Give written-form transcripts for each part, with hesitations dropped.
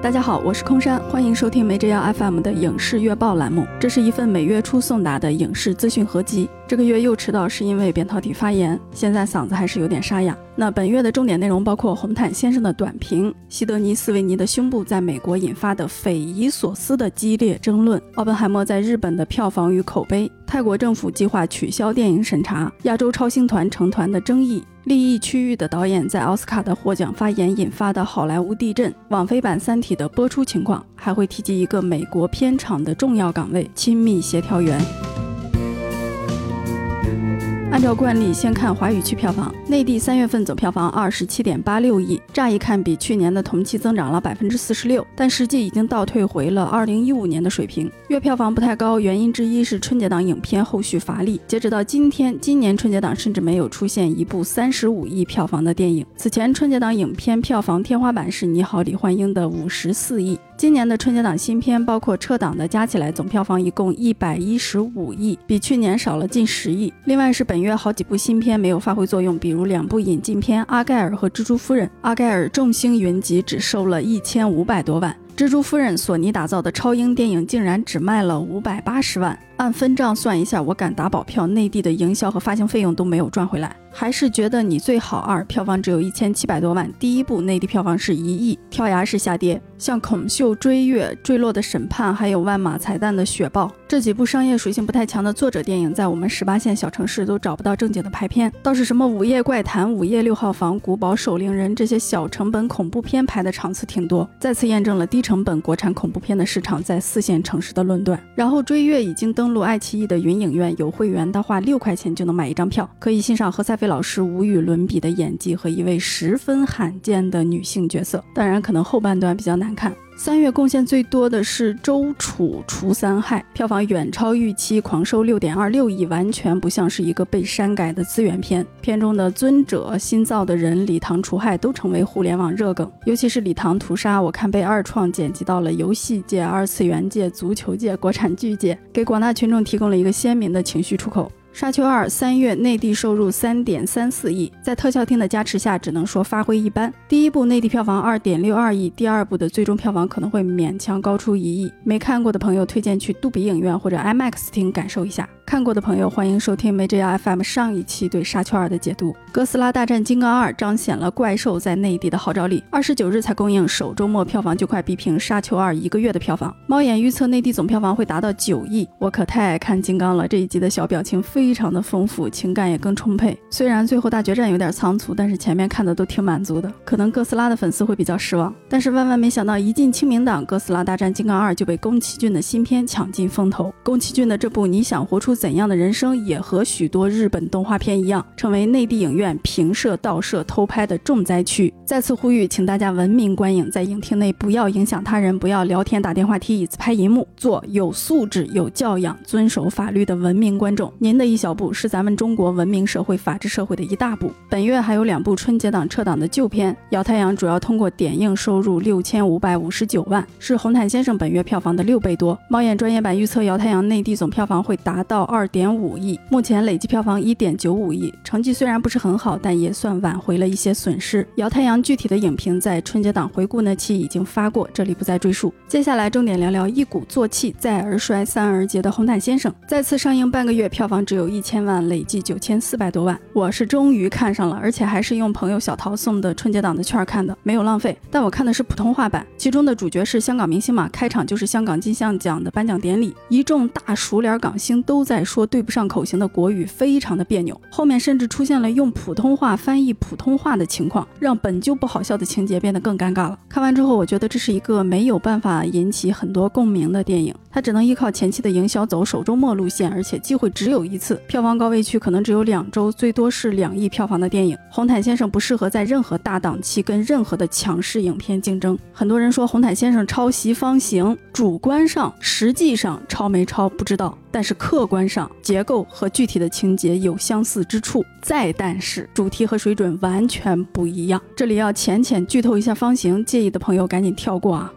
大家好，我是空山，欢迎收听没这样 FM 的影视月报栏目。这是一份每月初送达的影视资讯合集。这个月又迟到是因为扁桃体发炎，现在嗓子还是有点沙哑。那本月的重点内容包括红毯先生的短评，西德尼·斯维尼的胸部在美国引发的匪夷所思的激烈争论，奥本海默在日本的票房与口碑，泰国政府计划取消电影审查，亚洲超星团成团的争议，利益区域的导演在奥斯卡的获奖发言引发的好莱坞地震，网飞版《三体》的播出情况，还会提及一个美国片场的重要岗位——亲密协调员。按照惯例，先看华语区票房。内地3月份总票房27.86亿，乍一看比去年的同期增长了 46%， 但实际已经倒退回了2015年的水平。月票房不太高，原因之一是春节档影片后续乏力。截止到今天，今年春节档甚至没有出现一部35亿票房的电影。此前春节档影片票房天花板是《你好，李焕英》的54亿。今年的春节档新片包括撤档的加起来总票房一共115亿，比去年少了近10亿。另外是本月好几部新片没有发挥作用，比如2部引进片《阿盖尔》和《蜘蛛夫人》。阿盖尔众星云集，只收了1500多万。蜘蛛夫人索尼打造的超英电影竟然只卖了580万，按分账算一下，我敢打保票，内地的营销和发行费用都没有赚回来。还是觉得你最好2票房只有1700多万，第一部内地票房是1亿，跳崖式下跌。像孔秀、追月、坠落的审判，还有万马彩蛋的雪豹，这几部商业属性不太强的作者电影，在我们18线小城市都找不到正经的排片。倒是什么午夜怪谈、午夜6号房、古堡守灵人这些小成本恐怖片排的场次挺多，再次验证了低成本国产恐怖片的市场在4线城市的论断。然后追月已经登陆爱奇艺的云影院，有会员的话6块钱就能买1张票，可以欣赏何赛飞老师无与伦比的演技和一位十分罕见的女性角色，当然可能后半段比较难看。3月贡献最多的是周楚除三害，票房远超预期，狂收6.26亿，完全不像是一个被删改的资源片。片中的尊者、新造的人、礼堂除害都成为互联网热梗，尤其是礼堂屠杀，我看被二创剪辑到了游戏界、二次元界、足球界、国产剧界，给广大群众提供了一个鲜明的情绪出口。沙丘2 3月内地收入3.34亿，在特效厅的加持下只能说发挥一般。第一部内地票房2.62亿，第二部的最终票房可能会勉强高出1亿。没看过的朋友推荐去杜比影院或者 IMAX 厅感受一下，看过的朋友欢迎收听没这样 FM 上一期对沙丘2的解读。哥斯拉大战金刚2彰显了怪兽在内地的号召力，29日才公映，首周末票房就快逼平沙丘21个月的票房。猫眼预测内地总票房会达到9亿，我可太爱看金刚了，这一集的小表情非常的丰富，情感也更充沛。虽然最后大决战有点仓促，但是前面看的都挺满足的。可能哥斯拉的粉丝会比较失望，但是万万没想到，一进清明档，哥斯拉大战金刚2就被宫崎骏的新片抢尽风头。宫崎骏的这部你想活出怎样的人生，也和许多日本动画片一样，成为内地影院平射、盗摄、偷拍的重灾区。再次呼吁，请大家文明观影，在影厅内不要影响他人，不要聊天、打电话、踢椅子、拍银幕，做有素质、有教养、遵守法律的文明观众。您的一小步是咱们中国文明社会、法治社会的一大步。本月还有2部春节档撤档的旧片，姚太阳主要通过点映收入6559万，是红毯先生本月票房的6倍多。猫眼专业版预测姚太阳内地总票房会达到2.5亿，目前累计票房1.95亿，成绩虽然不是很好，但也算挽回了一些损失。姚太阳具体的影评在春节档回顾那期已经发过，这里不再赘述。接下来重点聊聊一鼓作气再而衰三而竭的红毯先生，再次上映半个月，票房只有1000万，累计9400多万。我是终于看上了，而且还是用朋友小桃送的春节档的券看的，没有浪费。但我看的是普通话版，其中的主角是香港明星嘛，开场就是香港金像奖的颁奖典礼，一众大熟脸港星都在说对不上口型的国语，非常的别扭。后面甚至出现了用普通话翻译普通话的情况，让本就不好笑的情节变得更尴尬了。看完之后，我觉得这是一个没有办法引起很多共鸣的电影，它只能依靠前期的营销走首周末路线，而且机会只有一次，票房高位区可能只有2周，最多是2亿票房的电影。红毯先生不适合在任何大档期跟任何的强势影片竞争。很多人说红毯先生抄袭方形，主观上实际上抄没抄不知道，但是客观上结构和具体的情节有相似之处，但是主题和水准完全不一样。这里要浅浅剧透一下方形，介意的朋友赶紧跳过啊。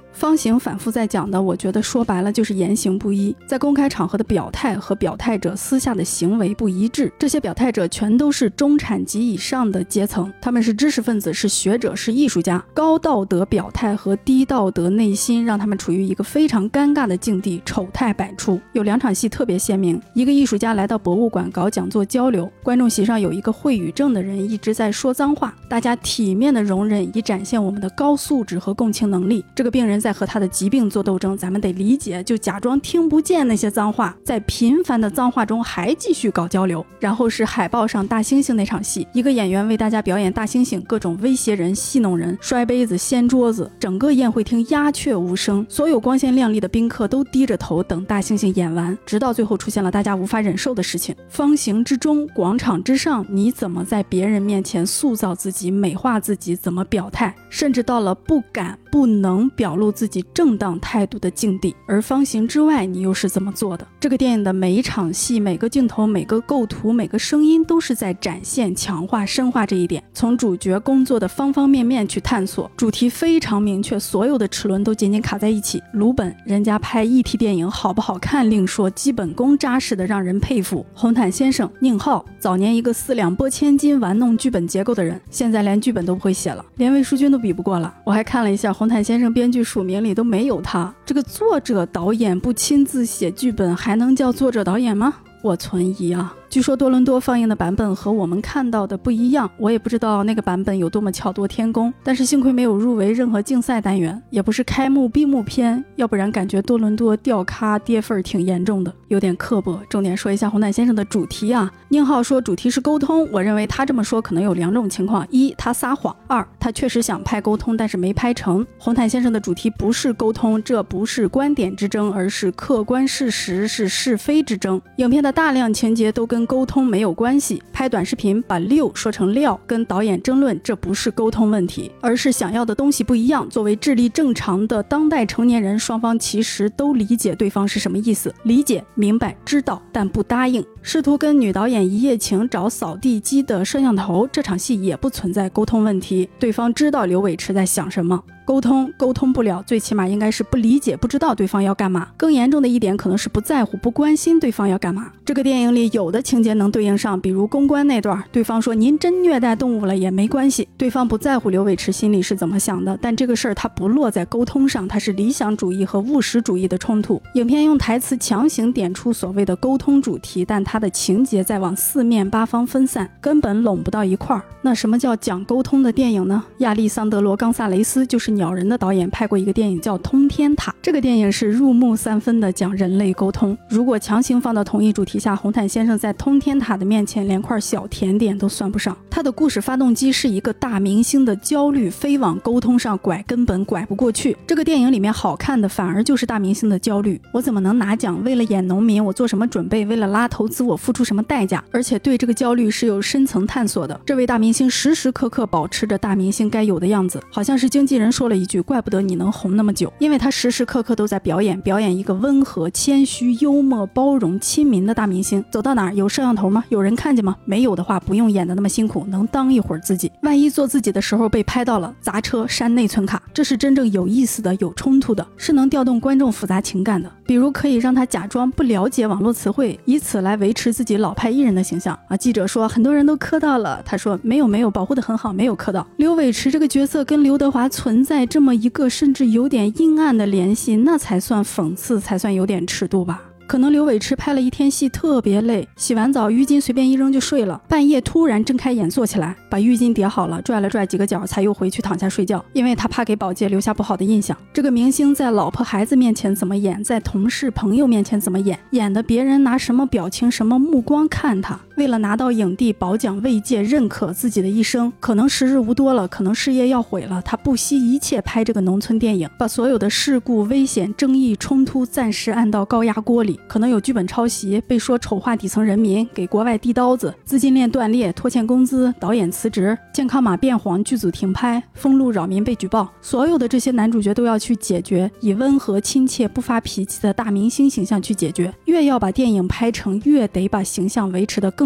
方形反复在讲的，我觉得说白了就是言行不一，在公开场合的表态和表态者私下的行为不一致。这些表态者全都是中产及以上的阶层，他们是知识分子，是学者，是艺术家。高道德表态和低道德内心让他们处于一个非常尴尬的境地，丑态百出。有2场戏特别鲜明，一个艺术家来到博物馆搞讲座交流，观众席上有一个会语症的人一直在说脏话，大家体面的容忍以展现我们的高素质和共情能力。这个病人在和他的疾病做斗争，咱们得理解，就假装听不见那些脏话，在频繁的脏话中还继续搞交流。然后是海报上大猩猩那场戏，一个演员为大家表演大猩猩，各种威胁人、戏弄人、摔杯子、掀桌子，整个宴会厅鸦雀无声，所有光鲜亮丽的宾客都低着头等大猩猩演完，直到最后出现了大家无法忍受的事情。方形之中，广场之上，你怎么在别人面前塑造自己、美化自己，怎么表态，甚至到了不敢不能表露自己正当态度的境地。而方形之外，你又是怎么做的？这个电影的每一场戏、每个镜头、每个构图、每个声音都是在展现、强化、深化这一点，从主角工作的方方面面去探索，主题非常明确，所有的齿轮都紧紧卡在一起。鲁本人家拍议题电影好不好看另说，基本功扎实的让人佩服。红毯先生宁浩早年一个4两拨千斤玩弄剧本结构的人，现在连剧本都不会写了，连魏淑君都比不过了。我还看了一下红毯先生编剧署名里都没有他，这个作者导演不亲自写剧本还能叫作者导演吗？我存疑啊。据说多伦多放映的版本和我们看到的不一样，我也不知道那个版本有多么巧夺天工，但是幸亏没有入围任何竞赛单元，也不是开幕闭幕片，要不然感觉多伦多掉咖跌份挺严重的，有点刻薄。重点说一下红毯先生的主题啊，宁浩说主题是沟通，我认为他这么说可能有2种情况：一，他撒谎；二，他确实想拍沟通，但是没拍成。红毯先生的主题不是沟通，这不是观点之争，而是客观事实，是是非之争。影片的大量情节都跟沟通没有关系，拍短视频把溜说成料，跟导演争论，这不是沟通问题，而是想要的东西不一样。作为智力正常的当代成年人，双方其实都理解对方是什么意思，理解、明白、知道，但不答应。试图跟女导演一夜情找扫地机的摄像头，这场戏也不存在沟通问题，对方知道刘伟驰在想什么。沟通不了，最起码应该是不理解、不知道对方要干嘛。更严重的一点可能是不在乎、不关心对方要干嘛。这个电影里有的情节能对应上，比如公关那段，对方说您真虐待动物了也没关系，对方不在乎刘伟驰心里是怎么想的，但这个事儿他不落在沟通上，它是理想主义和务实主义的冲突。影片用台词强行点出所谓的沟通主题，但它的情节在往4面8方分散，根本拢不到一块儿。那什么叫讲沟通的电影呢？亚历桑德罗·冈萨雷斯就是鸟人的导演，拍过一个电影叫《通天塔》，这个电影是入木3分的讲人类沟通。如果强行放到同一主题下，红毯先生在通天塔的面前连块小甜点都算不上。他的故事发动机是一个大明星的焦虑，非往沟通上拐根本拐不过去。这个电影里面好看的反而就是大明星的焦虑，我怎么能拿奖？为了演农民我做什么准备？为了拉投资我付出什么代价？而且对这个焦虑是有深层探索的。这位大明星时时刻刻保持着大明星该有的样子，好像是经纪人说了一句，怪不得你能红那么久，因为他时时刻刻都在表演一个温和、谦虚、幽默、包容、亲民的大明星。走到哪儿有摄像头吗？有人看见吗？没有的话不用演得那么辛苦，能当一会儿自己。万一做自己的时候被拍到了，砸车删内存卡，这是真正有意思的、有冲突的，是能调动观众复杂情感的。比如可以让他假装不了解网络词汇，以此来维持自己老派艺人的形象啊。记者说很多人都磕到了，他说没有，保护得很好，没有磕到。刘伟驰这个角色跟刘德华存在这么一个甚至有点阴暗的联系，那才算讽刺，才算有点尺度吧。可能刘伟驰拍了一天戏特别累，洗完澡浴巾随便一扔就睡了，半夜突然睁开眼坐起来，把浴巾叠好了，拽了拽几个角才又回去躺下睡觉，因为他怕给宝洁留下不好的印象。这个明星在老婆孩子面前怎么演，在同事朋友面前怎么演，演的别人拿什么表情什么目光看他。为了拿到影帝褒奖慰藉认可自己的一生，可能时日无多了，可能事业要毁了，他不惜一切拍这个农村电影，把所有的事故、危险、争议、冲突暂时按到高压锅里。可能有剧本抄袭，被说丑化底层人民，给国外递刀子，资金链断裂，拖欠工资，导演辞职，健康码变黄，剧组停拍，封路扰民被举报，所有的这些男主角都要去解决，以温和亲切不发脾气的大明星形象去解决。越要把电影拍成，越得把形象维持得更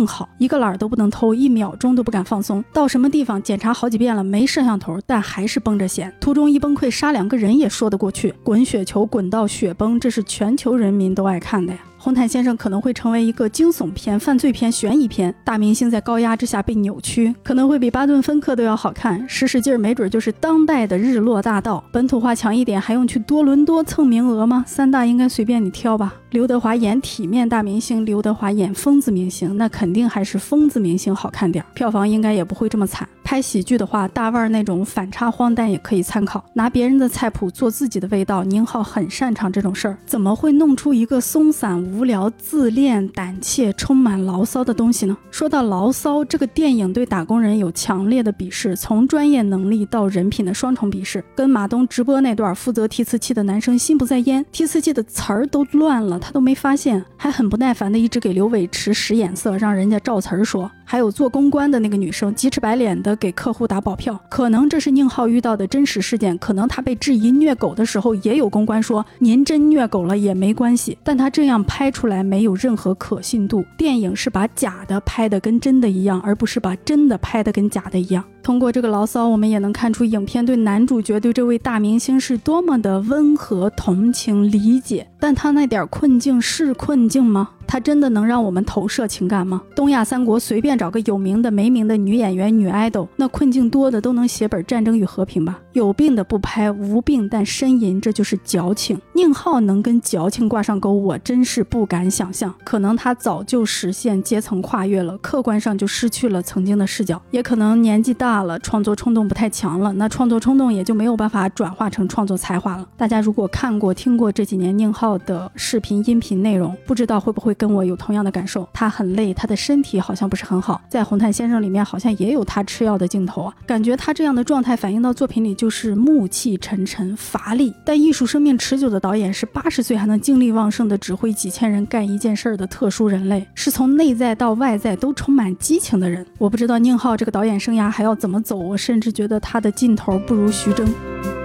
更好，一个懒都不能偷，1秒钟都不敢放松，到什么地方检查好几遍了没摄像头，但还是绷着弦，途中一崩溃杀2个人也说得过去，滚雪球滚到雪崩，这是全球人民都爱看的呀。红毯先生可能会成为一个惊悚片、犯罪片、悬疑片，大明星在高压之下被扭曲，可能会比巴顿芬克都要好看，使劲没准就是当代的日落大道。本土化强一点，还用去多伦多蹭名额吗？3大应该随便你挑吧。刘德华演体面大明星，刘德华演疯子明星，那肯定还是疯子明星好看点，票房应该也不会这么惨。拍喜剧的话，大腕那种反差荒诞也可以参考，拿别人的菜谱做自己的味道，宁浩很擅长这种事儿，怎么会弄出一个松散无聊、自恋、胆怯、充满牢骚的东西呢？说到牢骚，这个电影对打工人有强烈的鄙视，从专业能力到人品的双重鄙视。跟马东直播那段负责提词器的男生心不在焉，提词器的词儿都乱了，他都没发现，还很不耐烦的一直给刘伟驰使眼色，让人家照词儿说。还有做公关的那个女生急赤白脸的给客户打保票，可能这是宁浩遇到的真实事件，可能他被质疑虐狗的时候也有公关说您真虐狗了也没关系，但他这样拍出来没有任何可信度。电影是把假的拍得跟真的一样，而不是把真的拍得跟假的一样。通过这个牢骚，我们也能看出影片对男主角、对这位大明星是多么的温和、同情、理解，但他那点困境是困境吗？他真的能让我们投射情感吗？东亚三国随便找个有名的没名的女演员、女爱豆，那困境多的都能写本《战争与和平》吧。有病的不拍，无病但呻吟，这就是矫情。宁浩能跟矫情挂上钩，我真是不敢想象。可能他早就实现阶层跨越了，客观上就失去了曾经的视角，也可能年纪大了，创作冲动不太强了，那创作冲动也就没有办法转化成创作才华了。大家如果看过听过这几年宁浩的视频音频内容，不知道会不会跟我有同样的感受。他很累，他的身体好像不是很好，在红毯先生里面好像也有他吃药的镜头啊，感觉他这样的状态反映到作品里就是暮气沉沉乏力。但艺术生命持久的导演是80岁还能精力旺盛的指挥几千人干一件事的特殊人类，是从内在到外在都充满激情的人。我不知道宁浩这个导演生涯还要怎么走，我甚至觉得他的劲头不如徐峥。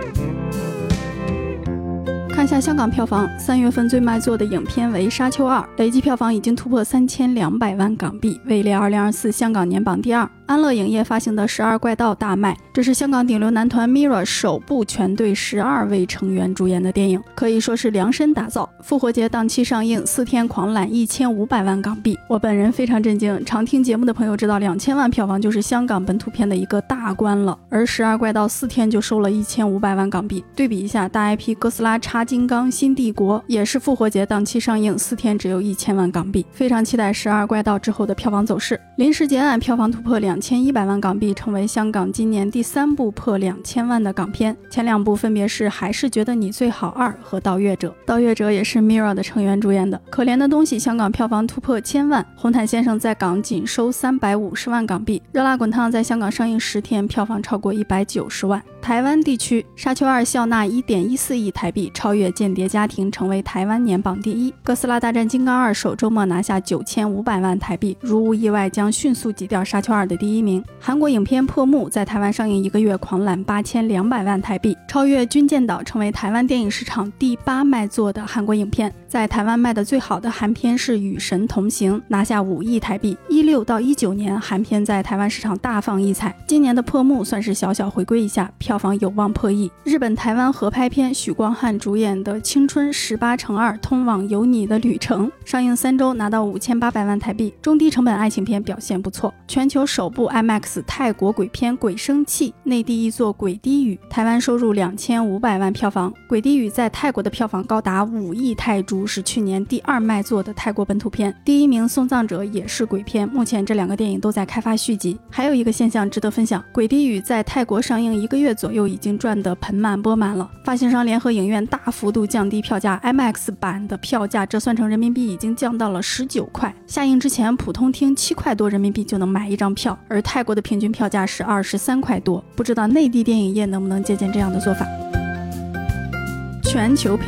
看下香港票房，3月份最卖座的影片为《沙丘2》，累计票房已经突破3200万港币，位列2024香港年榜第2。安乐影业发行的《12怪盗》大卖，这是香港顶流男团 MIRROR 首部全队12位成员主演的电影，可以说是量身打造。复活节档期上映，4天狂揽1500万港币。我本人非常震惊，常听节目的朋友知道2000万票房就是香港本土片的一个大关了，而《12怪盗》4天就收了1500万港币。对比一下，大 IP 哥斯拉、叉金刚、新帝国也是复活节档期上映，4天只有1000万港币。非常期待《12怪盗》之后的票房走势。临时结案票房突破2100万港币，成为香港今年第3部破2000万的港片，前2部分别是《还是觉得你最好2》和《盗月者》。《盗月者》也是 MIRROR 的成员主演的。可怜的东西香港票房突破1000万，红毯先生在港仅收350万港币，热辣滚烫在香港上映10天，票房超过190万。台湾地区，《沙丘2》笑纳1.14亿台币，超越《间谍家庭》，成为台湾年榜第1。哥斯拉大战金刚2首周末拿下9500万台币，如无意外将迅速挤掉《沙丘2》的第1名。韩国影片《破幕》在台湾上映1个月狂揽8200万台币，超越《军舰岛》，成为台湾电影市场第8卖座的韩国影片。在台湾卖的最好的韩片是《与神同行》，拿下5亿台币。16到19年韩片在台湾市场大放异彩，今年的《破幕》算是小小回归一下，票房有望破亿。日本台湾合拍片许光汉主演的《青春18×2通往有你的旅程》上映3周拿到5800万台币，中低成本爱情片表现不错。全球首部 IMAX 泰国鬼片《鬼生气》，内地译作《鬼低语》，台湾收入2500万票房。《鬼低语》在泰国的票房高达5亿泰铢，是去年第2卖座的泰国本土片。第1名《送葬者》也是鬼片，目前这2个电影都在开发续集。还有一个现象值得分享，《鬼低语》在泰国上映1个月左右已经赚得盆满钵满了。发行商联合影院大幅度降低票价， IMAX 版的票价折算成人民币已经降到了19块，下映之前普通厅7块多人民币就能买1张票，而泰国的平均票价是23块多。不知道内地电影业能不能借鉴这样的做法。全球票房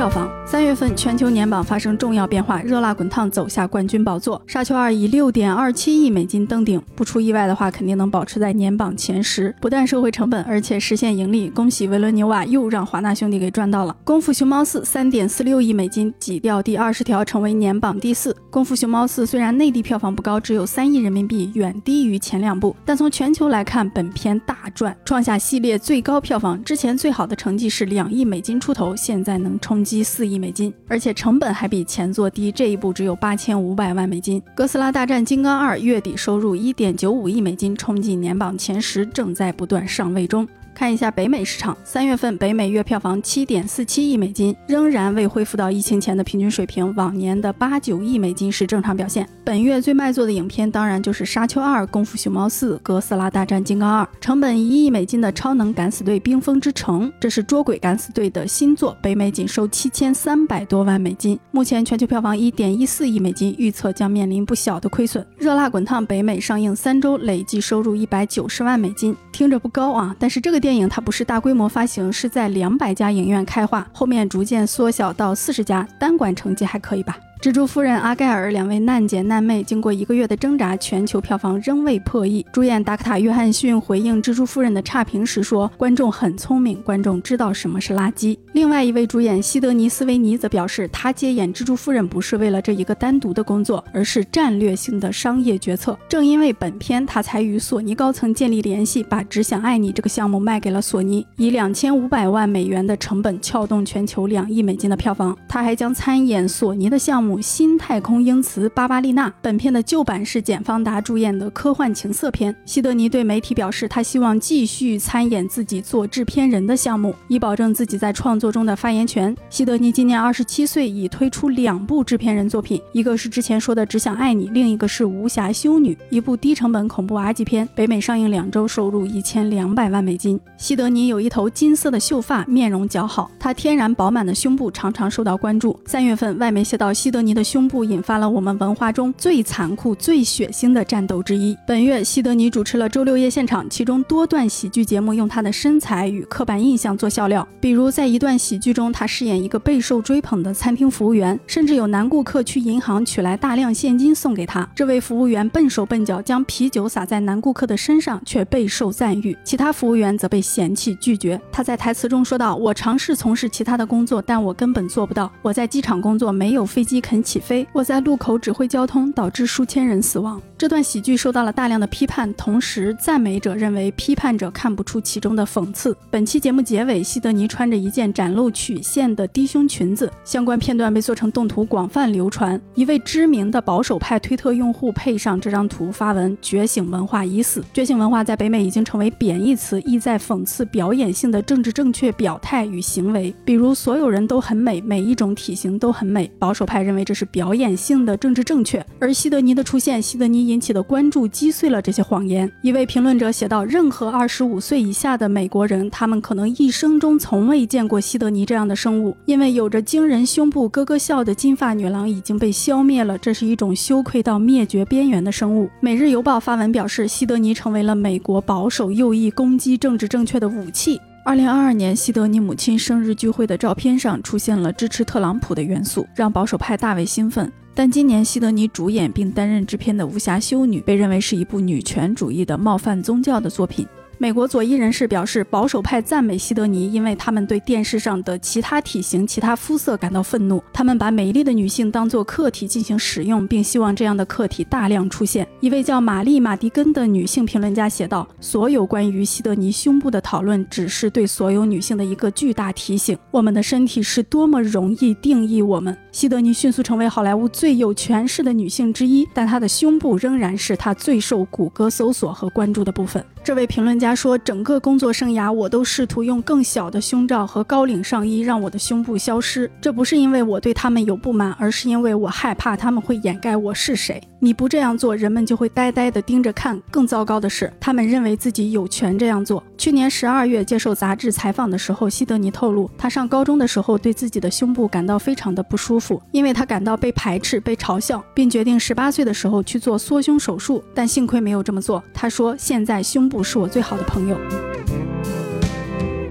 3月份全球年榜发生重要变化，热辣滚烫走下冠军宝座，沙丘2以6.27亿美金登顶，不出意外的话肯定能保持在年榜前10，不但收回成本，而且实现盈利。恭喜维伦纽瓦又让华纳兄弟给赚到了。功夫熊猫4 3.46亿美金挤掉第20条，成为年榜第4。功夫熊猫4虽然内地票房不高，只有3亿人民币，远低于前2部，但从全球来看，本片大赚，创下系列最高票房。之前最好的成绩是2亿美金出头，现在能冲击4亿美金，而且成本还比前作低，这一部只有8500万美金。哥斯拉大战金刚2月底收入1.95亿美金，冲进年榜前10，正在不断上位中。看一下北美市场，3月份北美月票房7.47亿美金，仍然未恢复到疫情前的平均水平，往年的8-9亿美金是正常表现。本月最卖座的影片当然就是沙丘2、功夫熊猫4、哥斯拉大战金刚2。成本1亿美金的超能敢死队冰封之城，这是捉鬼敢死队的新作，北美仅收7300多万美金，目前全球票房1.14亿美金，预测将面临不小的亏损。热辣滚烫北美上映3周累计收入190万美金，听着不高啊，但是这个电影它不是大规模发行，是在200家影院开画，后面逐渐缩小到40家，单馆成绩还可以吧。蜘蛛夫人、阿盖尔两位难姐难妹经过1个月的挣扎，全球票房仍未破亿。主演达科塔·约翰逊回应蜘蛛夫人的差评时说，观众很聪明，观众知道什么是垃圾。另外一位主演西德尼·斯维尼则表示，他接演蜘蛛夫人不是为了这一个单独的工作，而是战略性的商业决策。正因为本片，他才与索尼高层建立联系，把只想爱你这个项目卖给了索尼，以2500万美元的成本撬动全球2亿美金的票房。他还将参演索尼的项目新太空英雌巴巴丽娜。本片的旧版是简·方达主演的科幻情色片。西德尼对媒体表示，他希望继续参演自己做制片人的项目，以保证自己在创作中的发言权。西德尼今年27岁，已推出2部制片人作品，一个是之前说的只想爱你，另一个是无暇修女，一部低成本恐怖 R 级片，北美上映2周收入1200万美金。西德尼有一头金色的秀发，面容姣好，他天然饱满的胸部常常受到关注。3月份外媒写道，西德尼的胸部引发了我们文化中最残酷最血腥的战斗之一。本月西德尼主持了周六夜现场，其中多段喜剧节目用他的身材与刻板印象做笑料，比如在一段喜剧中，他饰演一个备受追捧的餐厅服务员，甚至有男顾客去银行取来大量现金送给他，这位服务员笨手笨脚，将啤酒洒在男顾客的身上，却备受赞誉，其他服务员则被嫌弃拒绝。他在台词中说道，我尝试从事其他的工作，但我根本做不到，我在机场工作，没有飞机肯起飞，我在路口指挥交通，导致数千人死亡。这段喜剧受到了大量的批判，同时赞美者认为批判者看不出其中的讽刺。本期节目结尾，西德尼穿着一件展露曲线的低胸裙子，相关片段被做成动图广泛流传。一位知名的保守派推特用户配上这张图发文，觉醒文化已死。觉醒文化在北美已经成为贬义词，意在讽刺表演性的政治正确表态与行为，比如所有人都很美，每一种体型都很美。保守派认为这是表演性的政治正确，而西德尼的出现，西德尼引起的关注击碎了这些谎言。一位评论者写道，任何25岁以下的美国人，他们可能一生中从未见过西德尼这样的生物，因为有着惊人胸部咯咯笑的金发女郎已经被消灭了，这是一种羞愧到灭绝边缘的生物。每日邮报发文表示，西德尼成为了美国保守右翼攻击政治正确的武器。2022年西德尼母亲生日聚会的照片上出现了支持特朗普的元素，让保守派大为兴奋。但今年西德尼主演并担任制片的无暇修女被认为是一部女权主义的冒犯宗教的作品。美国左翼人士表示，保守派赞美西德尼，因为他们对电视上的其他体型、其他肤色感到愤怒。他们把美丽的女性当作客体进行使用，并希望这样的客体大量出现。一位叫玛丽·马迪根的女性评论家写道，所有关于西德尼胸部的讨论只是对所有女性的一个巨大提醒，我们的身体是多么容易定义我们。西德尼迅速成为好莱坞最有权势的女性之一，但她的胸部仍然是她最受谷歌搜索和关注的部分。这位评论家说，整个工作生涯我都试图用更小的胸罩和高领上衣让我的胸部消失，这不是因为我对他们有不满，而是因为我害怕他们会掩盖我是谁。你不这样做，人们就会呆呆地盯着看，更糟糕的是，他们认为自己有权这样做。去年12月接受杂志采访的时候，西德尼透露，他上高中的时候对自己的胸部感到非常的不舒服，因为他感到被排斥、被嘲笑，并决定18岁的时候去做缩胸手术，但幸亏没有这么做。他说，现在胸部是我最好的朋友。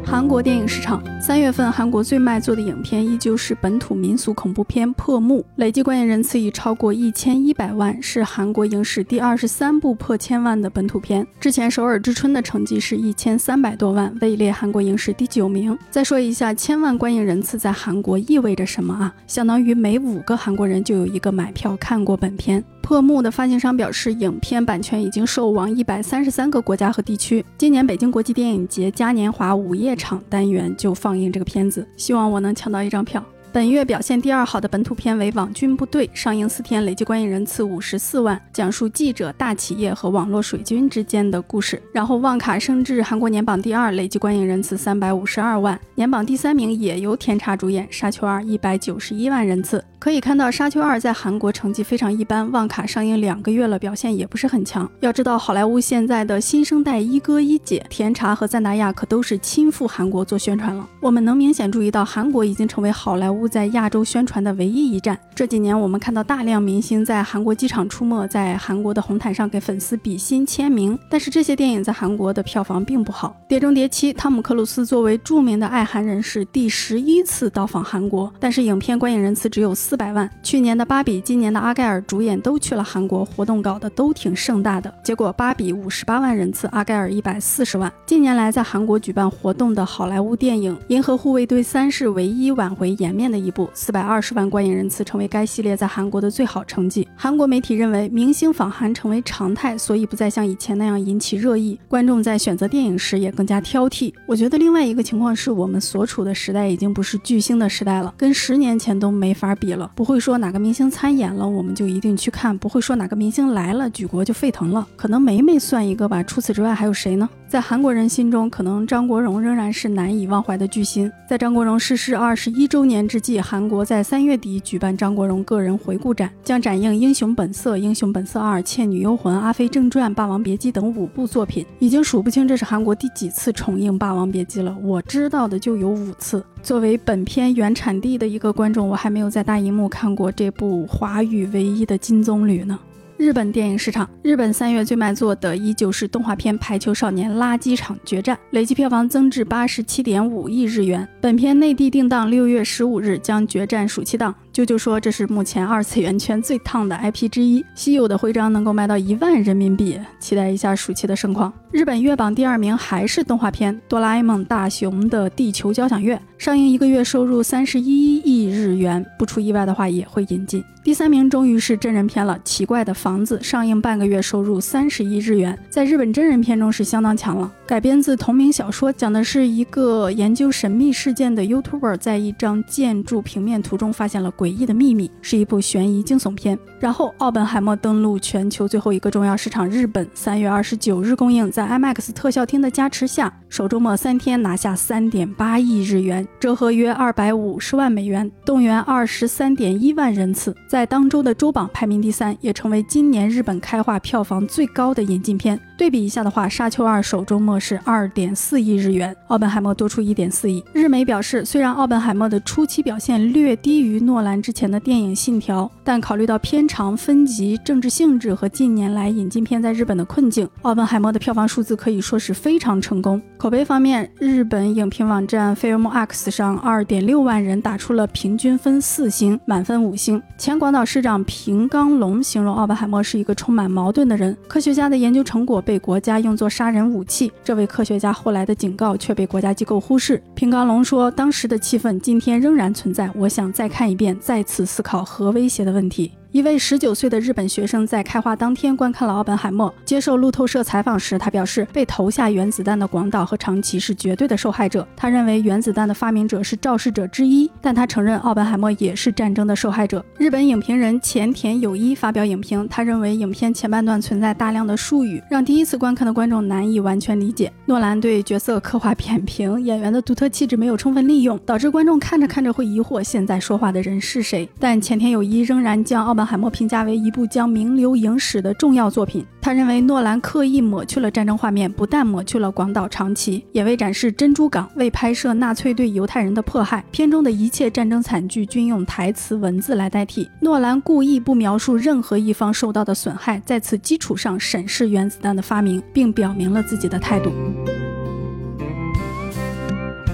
韩国电影市场，3月份韩国最卖座的影片依旧是本土民俗恐怖片《破墓》，累计观影人次已超过1100万，是韩国影史第23部破千万的本土片。之前《首尔之春》的成绩是1300多万，位列韩国影史第9名。再说一下1000万观影人次在韩国意味着什么啊？相当于每5个韩国人就有1个买票看过本片。破墓的发行商表示，影片版权已经售往133个国家和地区。今年北京国际电影节嘉年华午夜场单元就放映这个片子，希望我能抢到1张票。本月表现第2好的本土片为《网军部队》，上映4天累计观影人次54万，讲述记者、大企业和网络水军之间的故事。然后旺卡升至韩国年榜第2，累计观影人次352万，年榜第3名也由甜茶主演，《沙丘2》191万人次。可以看到《沙丘2》在韩国成绩非常一般，旺卡上映2个月了，表现也不是很强。要知道好莱坞现在的新生代一哥一姐，甜茶和赞达亚可都是亲赴韩国做宣传了。我们能明显注意到，韩国已经成为好莱坞在亚洲宣传的唯一一站。这几年我们看到大量明星在韩国机场出没，在韩国的红毯上给粉丝比心签名，但是这些电影在韩国的票房并不好。碟中谍7，汤姆克鲁斯作为著名的爱韩人士第11次到访韩国，但是影片观影人次只有400万。去年的芭比，今年的阿盖尔主演都去了韩国，活动搞得都挺盛大的，结果芭比58万人次，阿盖尔140万。近年来在韩国举办活动的好莱坞电影《银河护卫队3》是唯一挽回颜面的一部，420万观影人次，成为该系列在韩国的最好成绩。韩国媒体认为明星访韩成为常态，所以不再像以前那样引起热议，观众在选择电影时也更加挑剔。我觉得另外一个情况是，我们所处的时代已经不是巨星的时代了，跟10年前都没法比了。不会说哪个明星参演了我们就一定去看，不会说哪个明星来了举国就沸腾了，可能梅梅算一个吧，除此之外还有谁呢？在韩国人心中，可能张国荣仍然是难以忘怀的巨星。在张国荣逝世21周年之际，韩国在3月底举办张国荣个人回顾展，将展映《英雄本色》、《英雄本色2》、《倩女幽魂》、《阿飞正传》、《霸王别姬》等5部作品，已经数不清这是韩国第几次重映《霸王别姬》了，我知道的就有5次。作为本片原产地的一个观众，我还没有在大荧幕看过这部华语唯一的金棕榈呢。日本电影市场，日本3月最卖座的依旧是动画片《排球少年垃圾场决战》，累计票房增至87.5亿日元。本片内地定档6月15日将决战暑期档。啾啾说这是目前2次元圈最烫的 IP 之一，稀有的徽章能够卖到1万人民币，期待一下暑期的盛况。日本月榜第2名还是动画片《哆啦 A 梦大雄的地球交响乐》，上映1个月收入31亿日元，不出意外的话也会引进。第3名终于是真人片了，《奇怪的房子》上映半个月收入30亿日元，在日本真人片中是相当强了。改编自同名小说，讲的是一个研究神秘事件的 YouTuber 在一张建筑平面图中发现了诡异的秘密，是一部悬疑惊悚片。然后奥本海默登陆全球最后一个重要市场日本，3月29日公映，在 IMAX 特效厅的加持下，首周末3天拿下 3.8 亿日元，折合约250万美元，动员23.1万人次，在当周的周榜排名第3，也成为今年日本开画票房最高的引进片。对比一下的话，《沙丘2》首周末是 2.4 亿日元，奥本海默多出 1.4 亿。日媒表示，虽然奥本海默的初期表现略低于诺兰之前的电影《信条》，但考虑到片长、分级、政治性质和近年来引进片在日本的困境，奥本海默的票房数字可以说是非常成功。口碑方面，日本影评网站 FilmX 上 2.6 万人打出了平均分4星，满分5星。前广岛市长平冈龙形容奥本海默是一个充满矛盾的人，科学家的研究成果被国家用作杀人武器，这位科学家后来的警告却被国家机构忽视。平冈龙说，当时的气氛今天仍然存在，我想再看一遍，再次思考核威胁的问题。一位19岁的日本学生在开画当天观看了奥本海默，接受路透社采访时，他表示被投下原子弹的广岛和长崎是绝对的受害者，他认为原子弹的发明者是肇事者之一，但他承认奥本海默也是战争的受害者。日本影评人前田友一发表影评，他认为影片前半段存在大量的术语，让第一次观看的观众难以完全理解。诺兰对角色刻画扁平，演员的独特气质没有充分利用，导致观众看着看着会疑惑现在说话的人是谁。但前田友一仍然将奥本海默评价为一部将名留影史的重要作品。他认为诺兰刻意抹去了战争画面，不但抹去了广岛、长崎，也为展示珍珠港、为拍摄纳粹对犹太人的迫害，片中的一切战争惨剧均用台词文字来代替。诺兰故意不描述任何一方受到的损害，在此基础上审视原子弹的发明，并表明了自己的态度。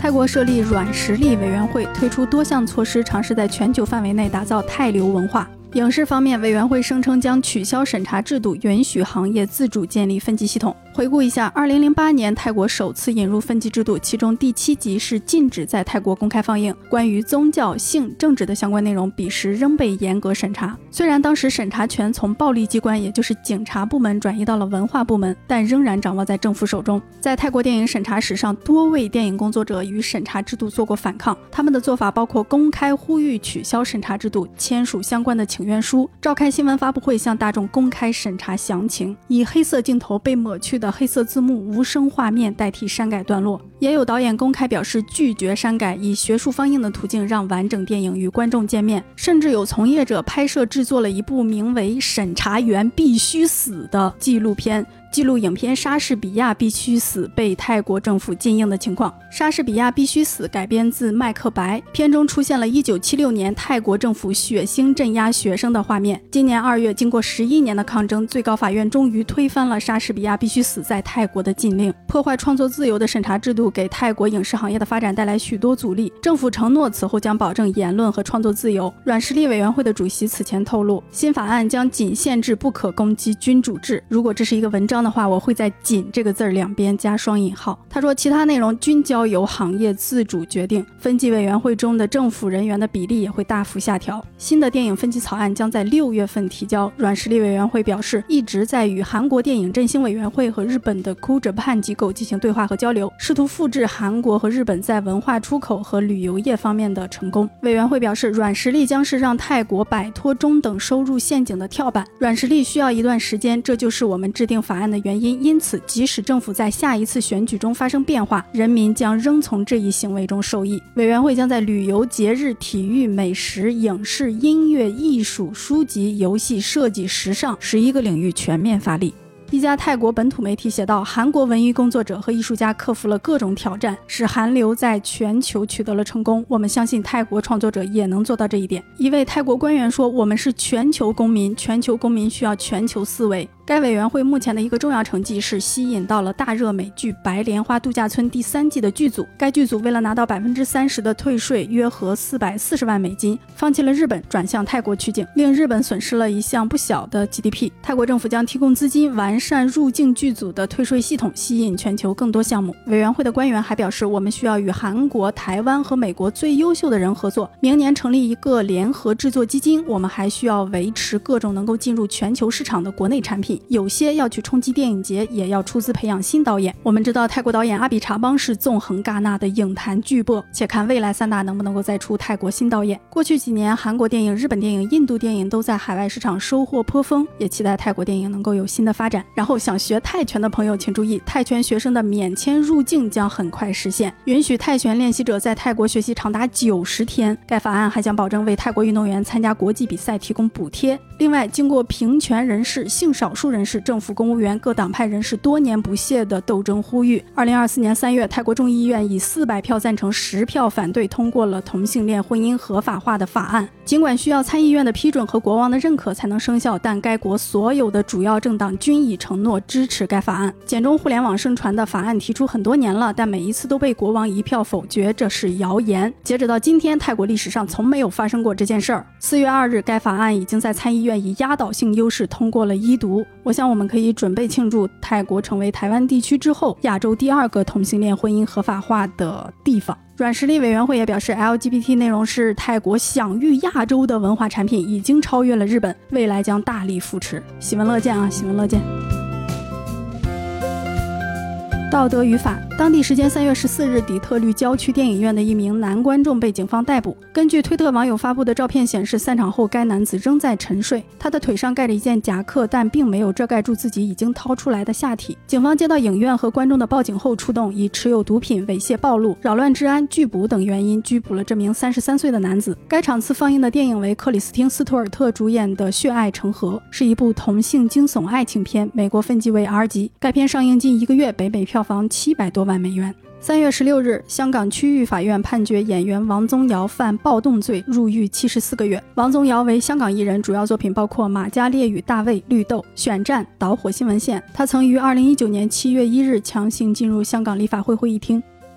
泰国设立软实力委员会，推出多项措施，尝试在全球范围内打造泰流文化。影视方面，委员会声称将取消审查制度，允许行业自主建立分级系统。回顾一下，2008年泰国首次引入分级制度，其中第7级是禁止在泰国公开放映关于宗教、性、政治的相关内容，彼时仍被严格审查。虽然当时审查权从暴力机关，也就是警察部门转移到了文化部门，但仍然掌握在政府手中。在泰国电影审查史上，多位电影工作者与审查制度做过反抗，他们的做法包括公开呼吁取消审查制度，签署相关的请愿书，召开新闻发布会向大众公开审查详情，以黑色镜头被抹去的黑色字幕、无声画面代替删改段落。也有导演公开表示拒绝删改，以学术放映的途径让完整电影与观众见面。甚至有从业者拍摄制作了一部名为《审查员必须死》的纪录片，记录影片《莎士比亚必须死》被泰国政府禁映的情况。莎士比亚必须死改编自麦克白，片中出现了1976年泰国政府血腥镇压学生的画面。今年2月，经过11年的抗争，最高法院终于推翻了莎士比亚必须死在泰国的禁令。破坏创作自由的审查制度给泰国影视行业的发展带来许多阻力，政府承诺此后将保证言论和创作自由。软实力委员会的主席此前透露，新法案将仅限制不可攻击君主制。如果这是一个文章的话，我会在仅这个字两边加双引号。他说其他内容均交由行业自主决定，分级委员会中的政府人员的比例也会大幅下调。新的电影分级草案将在6月份提交。软实力委员会表示，一直在与韩国电影振兴委员会和日本的 Cool-Japan 机构进行对话和交流，试图复制韩国和日本在文化出口和旅游业方面的成功。委员会表示，软实力将是让泰国摆脱中等收入陷阱的跳板。软实力需要一段时间，这就是我们制定法案的原因。因此，即使政府在下一次选举中发生变化，人民将仍从这一行为中受益。委员会将在旅游、节日、体育、美食、影视、音乐、艺术、书籍、游戏、设计、时尚11个领域全面发力。一家泰国本土媒体写道，韩国文艺工作者和艺术家克服了各种挑战，使韩流在全球取得了成功。我们相信泰国创作者也能做到这一点。一位泰国官员说，我们是全球公民，全球公民需要全球思维。该委员会目前的一个重要成绩是吸引到了大热美剧《白莲花度假村》第3季的剧组。该剧组为了拿到30%的退税，约合440万美金，放弃了日本，转向泰国取景，令日本损失了一项不小的 GDP。泰国政府将提供资金，完善入境剧组的退税系统，吸引全球更多项目。委员会的官员还表示，我们需要与韩国、台湾和美国最优秀的人合作，明年成立一个联合制作基金。我们还需要维持各种能够进入全球市场的国内产品，有些要去冲击电影节，也要出资培养新导演。我们知道泰国导演阿比查邦是纵横戛纳的影坛巨擘，且看未来3大能不能够再出泰国新导演。过去几年，韩国电影、日本电影、印度电影都在海外市场收获颇丰，也期待泰国电影能够有新的发展。然后想学泰拳的朋友请注意，泰拳学生的免签入境将很快实现，允许泰拳练习者在泰国学习长达90天。该法案还将保证为泰国运动员参加国际比赛提供补贴。另外，经过平权人士、性少数人士、政府公务员、各党派人士多年不懈的斗争呼吁，2024年3月，泰国众议院以400票赞成、10票反对通过了同性恋婚姻合法化的法案。尽管需要参议院的批准和国王的认可才能生效，但该国所有的主要政党均已承诺支持该法案。简中互联网盛传的法案提出很多年了，但每一次都被国王一票否决，这是谣言。截止到今天，泰国历史上从没有发生过这件事儿。4月2日，该法案已经在参议院以压倒性优势通过了1读。我想我们可以准备庆祝泰国成为台湾地区之后亚洲第2个同性恋婚姻合法化的地方。软实力委员会也表示， LGBT 内容是泰国享誉亚洲的文化产品，已经超越了日本，未来将大力扶持。喜闻乐见啊，喜闻乐见。道德与法。当地时间3月14日，底特律郊区电影院的一名男观众被警方逮捕。根据推特网友发布的照片显示，散场后该男子仍在沉睡，他的腿上盖着一件夹克，但并没有遮盖住自己已经掏出来的下体。警方接到影院和观众的报警后出动，以持有毒品、猥亵暴露、扰乱治安、拒捕等原因拘捕了这名33岁的男子。该场次放映的电影为克里斯汀·斯图尔特主演的《血爱成河》，是一部同性惊悚爱情片，美国分级为 R 级。该片上映近1个月，北美票房700多万美元。3月16日，香港区域法院判决演员王宗尧犯暴动罪，入狱74个月。王宗尧为香港艺人，主要作品包括《玛嘉烈与大卫》、《绿豆》、《选战》、《导火新闻线》。他曾于2019年7月1日强行进入香港立法会会议厅。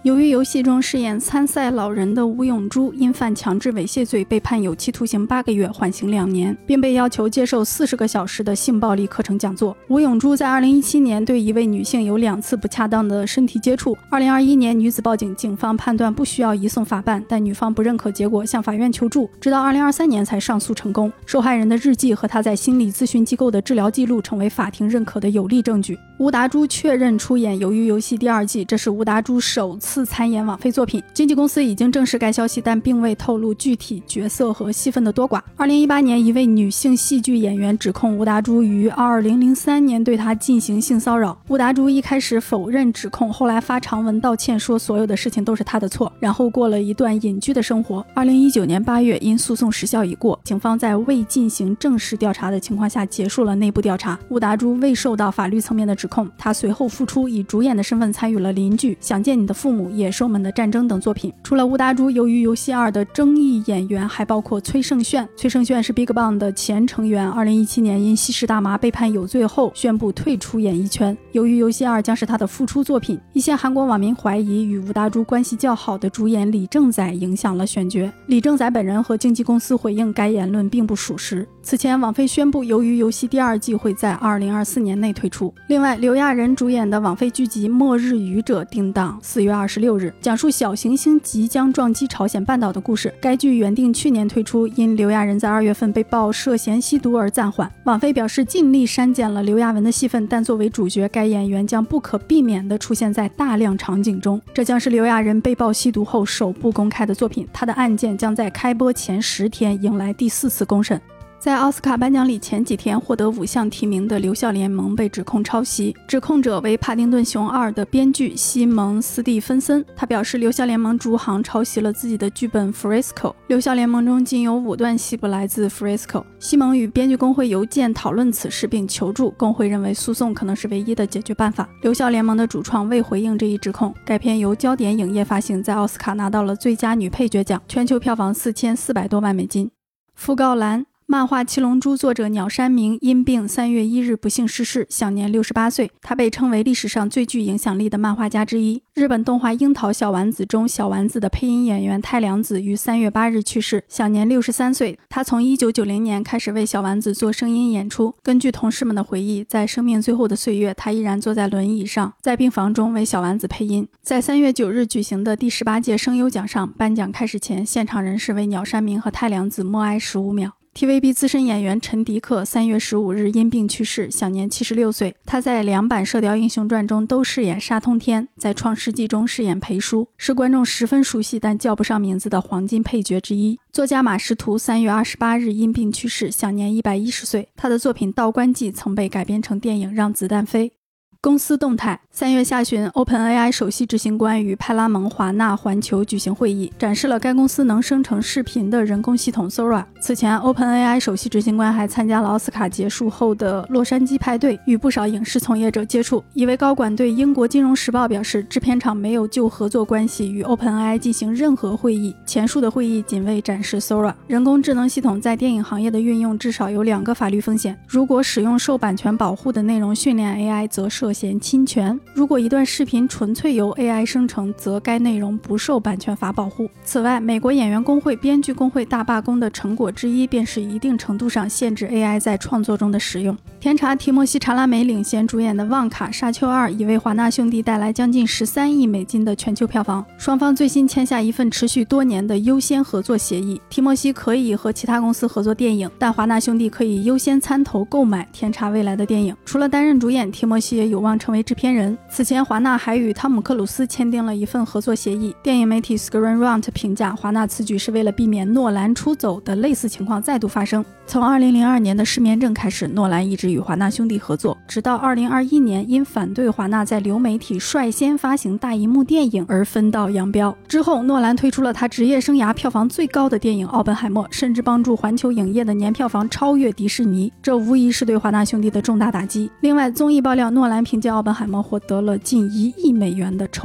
由于游戏中饰演参赛老人的吴永珠因犯强制猥亵罪被判有期徒刑8个月，缓刑2年，并被要求接受40个小时的性暴力课程讲座。吴永珠在2017年对一位女性有2次不恰当的身体接触。2021年女子报警，警方判断不需要移送法办，但女方不认可结果，向法院求助，直到2023年才上诉成功。受害人的日记和她在心理咨询机构的治疗记录成为法庭认可的有力证据。吴达洙确认出演《鱿鱼游戏》第2季，这是吴达洙首次参演网飞作品。经纪公司已经证实该消息，但并未透露具体角色和戏份的多寡。2018年，一位女性戏剧演员指控吴达洙于2003年对她进行性骚扰。吴达洙一开始否认指控，后来发长文道歉，说所有的事情都是他的错，然后过了一段隐居的生活。2019年8月，因诉讼时效已过，警方在未进行正式调查的情况下结束了内部调查。吴达洙未受到法律层面的指控，他随后复出，以主演的身份参与了《邻居》、想见你的父母、野兽们的战争等作品。除了吴达洙，《鱿鱼游戏2》的争议演员还包括崔胜炫。崔胜炫是 BigBang 的前成员，2017年因吸食大麻被判有罪后宣布退出演艺圈，《鱿鱼游戏2》将是他的复出作品。一些韩国网民怀疑与吴达洙关系较好的主演李正宰影响了选角。李正宰本人和经纪公司回应该言论并不属实。此前网飞宣布《鱿鱼游戏》第2季会在2024年内推出。另外，刘亚仁主演的网飞剧集《末日语者》定档4月26日，讲述小行星即将撞击朝鲜半岛的故事。该剧原定去年推出，因刘亚仁在2月份被曝涉嫌吸毒而暂缓。网飞表示尽力删减了刘亚仁的戏份，但作为主角，该演员将不可避免地出现在大量场景中。这将是刘亚仁被曝吸毒后首部公开的作品，他的案件将在开播前10天迎来第4次公审。在奥斯卡颁奖礼前几天获得5项提名的《留校联盟》被指控抄袭，指控者为《帕丁顿熊2》的编剧西蒙·斯蒂芬森。他表示，《留校联盟》逐行抄袭了自己的剧本《Frisco》，《留校联盟》中仅有5段戏不来自《Frisco》。西蒙与编剧工会邮件讨论此事并求助，工会认为诉讼可能是唯一的解决办法。《留校联盟》的主创未回应这一指控。该片由焦点影业发行，在奥斯卡拿到了最佳女配角奖，全球票房4400多万美金。讣告栏。漫画《七龙珠》作者鸟山明因病3月1日不幸逝世，享年68岁。他被称为历史上最具影响力的漫画家之一。日本动画《樱桃小丸子》中小丸子的配音演员太良子于3月8日去世，享年63岁。他从1990年开始为小丸子做声音演出。根据同事们的回忆，在生命最后的岁月，他依然坐在轮椅上，在病房中为小丸子配音。在3月9日举行的第18届声优奖上，颁奖开始前，现场人士为鸟山明和太良子默哀15秒。TVB 资深演员陈迪克3月15日因病去世，享年76岁。他在2版《射雕英雄传》中都饰演沙通天，在《创世纪》中饰演裴叔，是观众十分熟悉但叫不上名字的黄金配角之一。作家马识途3月28日因病去世，享年110岁。他的作品《道观记》曾被改编成电影《让子弹飞》。公司动态：3月下旬 ，OpenAI 首席执行官与派拉蒙、华纳、环球举行会议，展示了该公司能生成视频的人工系统 Sora。此前 ，OpenAI 首席执行官还参加了奥斯卡结束后的洛杉矶派对，与不少影视从业者接触。一位高管对英国金融时报表示，制片厂没有就合作关系与 OpenAI 进行任何会议，前述的会议仅为展示 Sora。人工智能系统在电影行业的运用至少有2个法律风险：如果使用受版权保护的内容训练 AI， 则涉嫌侵权；如果一段视频纯粹由 AI 生成，则该内容不受版权法保护。此外，美国演员工会、编剧工会大罢工的成果之一，便是一定程度上限制 AI 在创作中的使用。甜茶提莫西·查拉梅领衔主演的《旺卡沙丘2》已为华纳兄弟带来将近13亿美金的全球票房。双方最新签下一份持续多年的优先合作协议，提莫西可以和其他公司合作电影，但华纳兄弟可以优先参投购买甜茶未来的电影。除了担任主演，提莫西也有望成为制片人。此前，华纳还与汤姆·克鲁斯签订了一份合作协议。电影媒体 Screenrant 评价，华纳此举是为了避免诺兰出走的类似情况再度发生。从2002年的失眠症开始，诺兰一直与华纳兄弟合作，直到2021年因反对华纳在流媒体率先发行大银幕电影而分道扬镳。之后，诺兰推出了他职业生涯票房最高的电影《奥本海默》，甚至帮助环球影业的年票房超越迪士尼，这无疑是对华纳兄弟的重大打击。另外，综艺爆料，诺兰凭借《奥本海默》获得了近1亿美元的酬劳。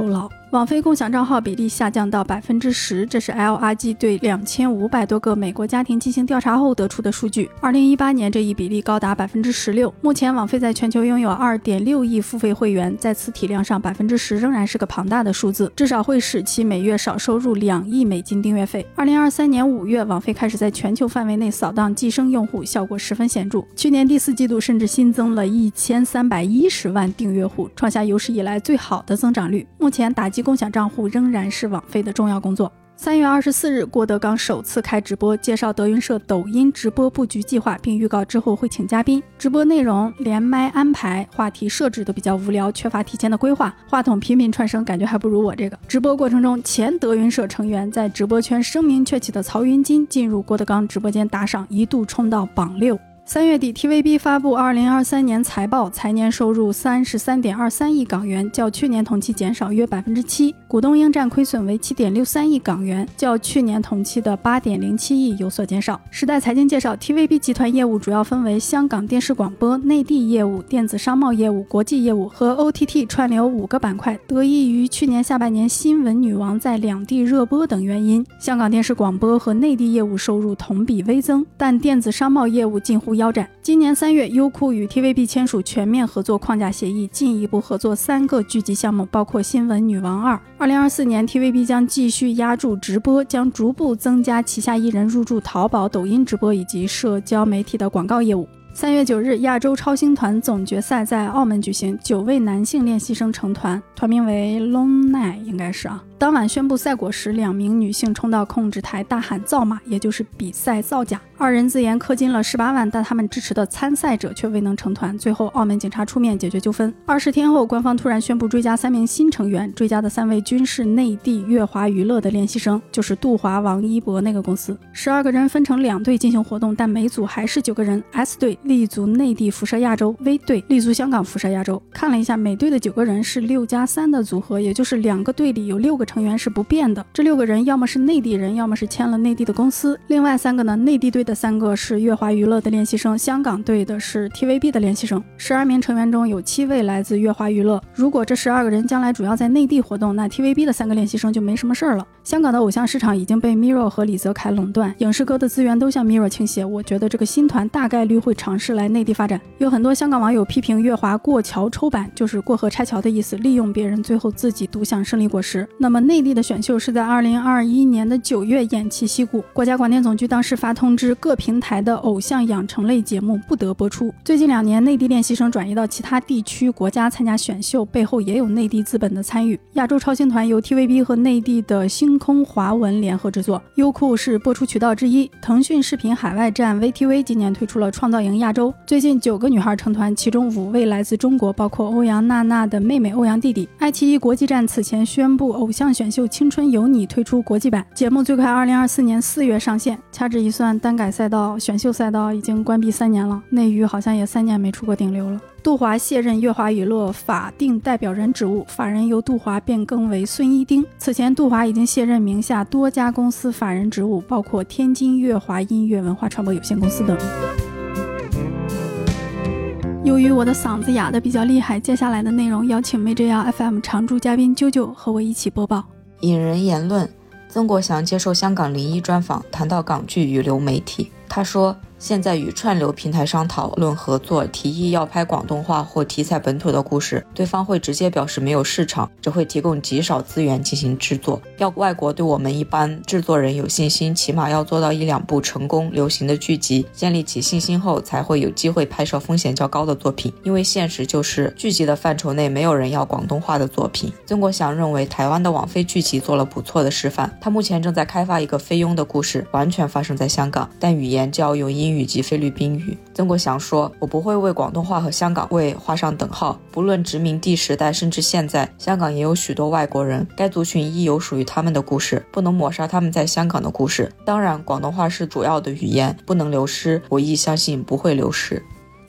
网飞共享账号比例下降到 10%， 这是 LRG 对2500多个美国家庭进行调查后得出的数据。2018年这一比例高达 16%。 目前网飞在全球拥有 2.6 亿付费会员，在此体量上 10% 仍然是个庞大的数字，至少会使其每月少收入2亿美金订阅费。2023年5月，网飞开始在全球范围内扫荡计生用户，效果十分显著。去年第4季度甚至新增了1310万订阅户，创下有史以来最好的增长率。目前打击共享账户仍然是网飞的重要工作。3月24日，郭德纲首次开直播，介绍德云社抖音直播布局计划，并预告之后会请嘉宾。直播内容、连麦安排、话题设置都比较无聊，缺乏提前的规划，话筒频频串声，感觉还不如我这个。直播过程中，前德云社成员在直播圈声名鹊起的曹云金进入郭德纲直播间打赏，一度冲到榜6。3月底 TVB 发布2023年财报，财年收入 33.23 亿港元，较去年同期减少约 7%， 股东应占亏损为 7.63 亿港元，较去年同期的 8.07 亿有所减少。时代财经介绍， TVB 集团业务主要分为香港电视广播、内地业务、电子商贸业务、国际业务和 OTT 串流5个板块。得益于去年下半年新闻女王在两地热播等原因，香港电视广播和内地业务收入同比微增，但电子商贸业务近乎腰斩。今年3月，优酷与 TVB 签署全面合作框架协议，进一步合作3个剧集项目，包括新闻女王2。2024年 TVB 将继续压注直播，将逐步增加旗下艺人入驻淘宝、抖音直播以及社交媒体的广告业务。3月9日，亚洲超星团总决赛在澳门举行，9位男性练习生成团，团名为 Long Night， 应该是当晚宣布赛果时，2名女性冲到控制台大喊造马，也就是比赛造假。2人自言氪金了18万，但他们支持的参赛者却未能成团，最后澳门警察出面解决纠纷。20天后，官方突然宣布追加3名新成员，追加的3位均是内地乐华娱乐的练习生，就是杜华、王一博那个公司。12个人分成2队进行活动，但每组还是9个人。 S 队立足内地辐射亚洲， V 队立足香港辐射亚洲。看了一下，每队的9个人是6+3的组合，也就是2个队里有6个成员是不变的。这6个人要么是内地人，要么是签了内地的公司。另外3个呢，内地队的3个是乐华娱乐的练习生，香港队的是 TVB 的练习生。12名成员中有7位来自乐华娱乐。如果这12个人将来主要在内地活动，那 TVB 的3个练习生就没什么事儿了。香港的偶像市场已经被 Mirror 和李泽楷垄断，影视歌的资源都向 Mirror 倾斜。我觉得这个新团大概率会尝试来内地发展。有很多香港网友批评乐华过桥抽板，就是过河拆桥的意思，利用别人最后自己独享胜利果实。那么内地的选秀是在2021年的9月偃旗息鼓，国家广电总局当时发通知，各平台的偶像养成类节目不得播出。最近2年，内地练习生转移到其他地区国家参加选秀，背后也有内地资本的参与。亚洲超星团由 TVB 和内地的星空华文联合制作，优酷是播出渠道之一，腾讯视频海外站 VTV 今年推出了创造营亚洲。最近9个女孩成团，其中5位来自中国，包括欧阳娜娜的妹妹欧阳弟弟。爱奇艺国际站此前宣布偶像选秀青春有你推出国际版，节目最快2024年4月上线。掐指一算，单改赛道选秀赛道已经关闭3年了，内娱好像也3年没出过顶流了。杜华卸任乐华娱乐法定代表人职务，法人由杜华变更为孙一丁。此前杜华已经卸任名下多家公司法人职务，包括天津乐华音乐文化传播有限公司等。由于我的嗓子哑得比较厉害，接下来的内容邀请 MJR FM 常驻嘉宾啾啾和我一起播报。 引人言论，曾国祥接受香港01专访，谈到港剧与流媒体，他说现在与串流平台商讨论合作，提议要拍广东话或题材本土的故事，对方会直接表示没有市场，只会提供极少资源进行制作。要外国对我们一般制作人有信心，起码要做到1-2部成功流行的剧集，建立起信心后才会有机会拍摄风险较高的作品，因为现实就是剧集的范畴内没有人要广东话的作品。曾国祥认为台湾的网飞剧集做了不错的示范，他目前正在开发一个菲佣的故事，完全发生在香港，但语言就要用英语及菲律宾语。曾国祥说，我不会为广东话和香港味画上等号，不论殖民地时代甚至现在，香港也有许多外国人，该族群亦有属于他们的故事，不能抹杀他们在香港的故事。当然广东话是主要的语言，不能流失，我亦相信不会流失。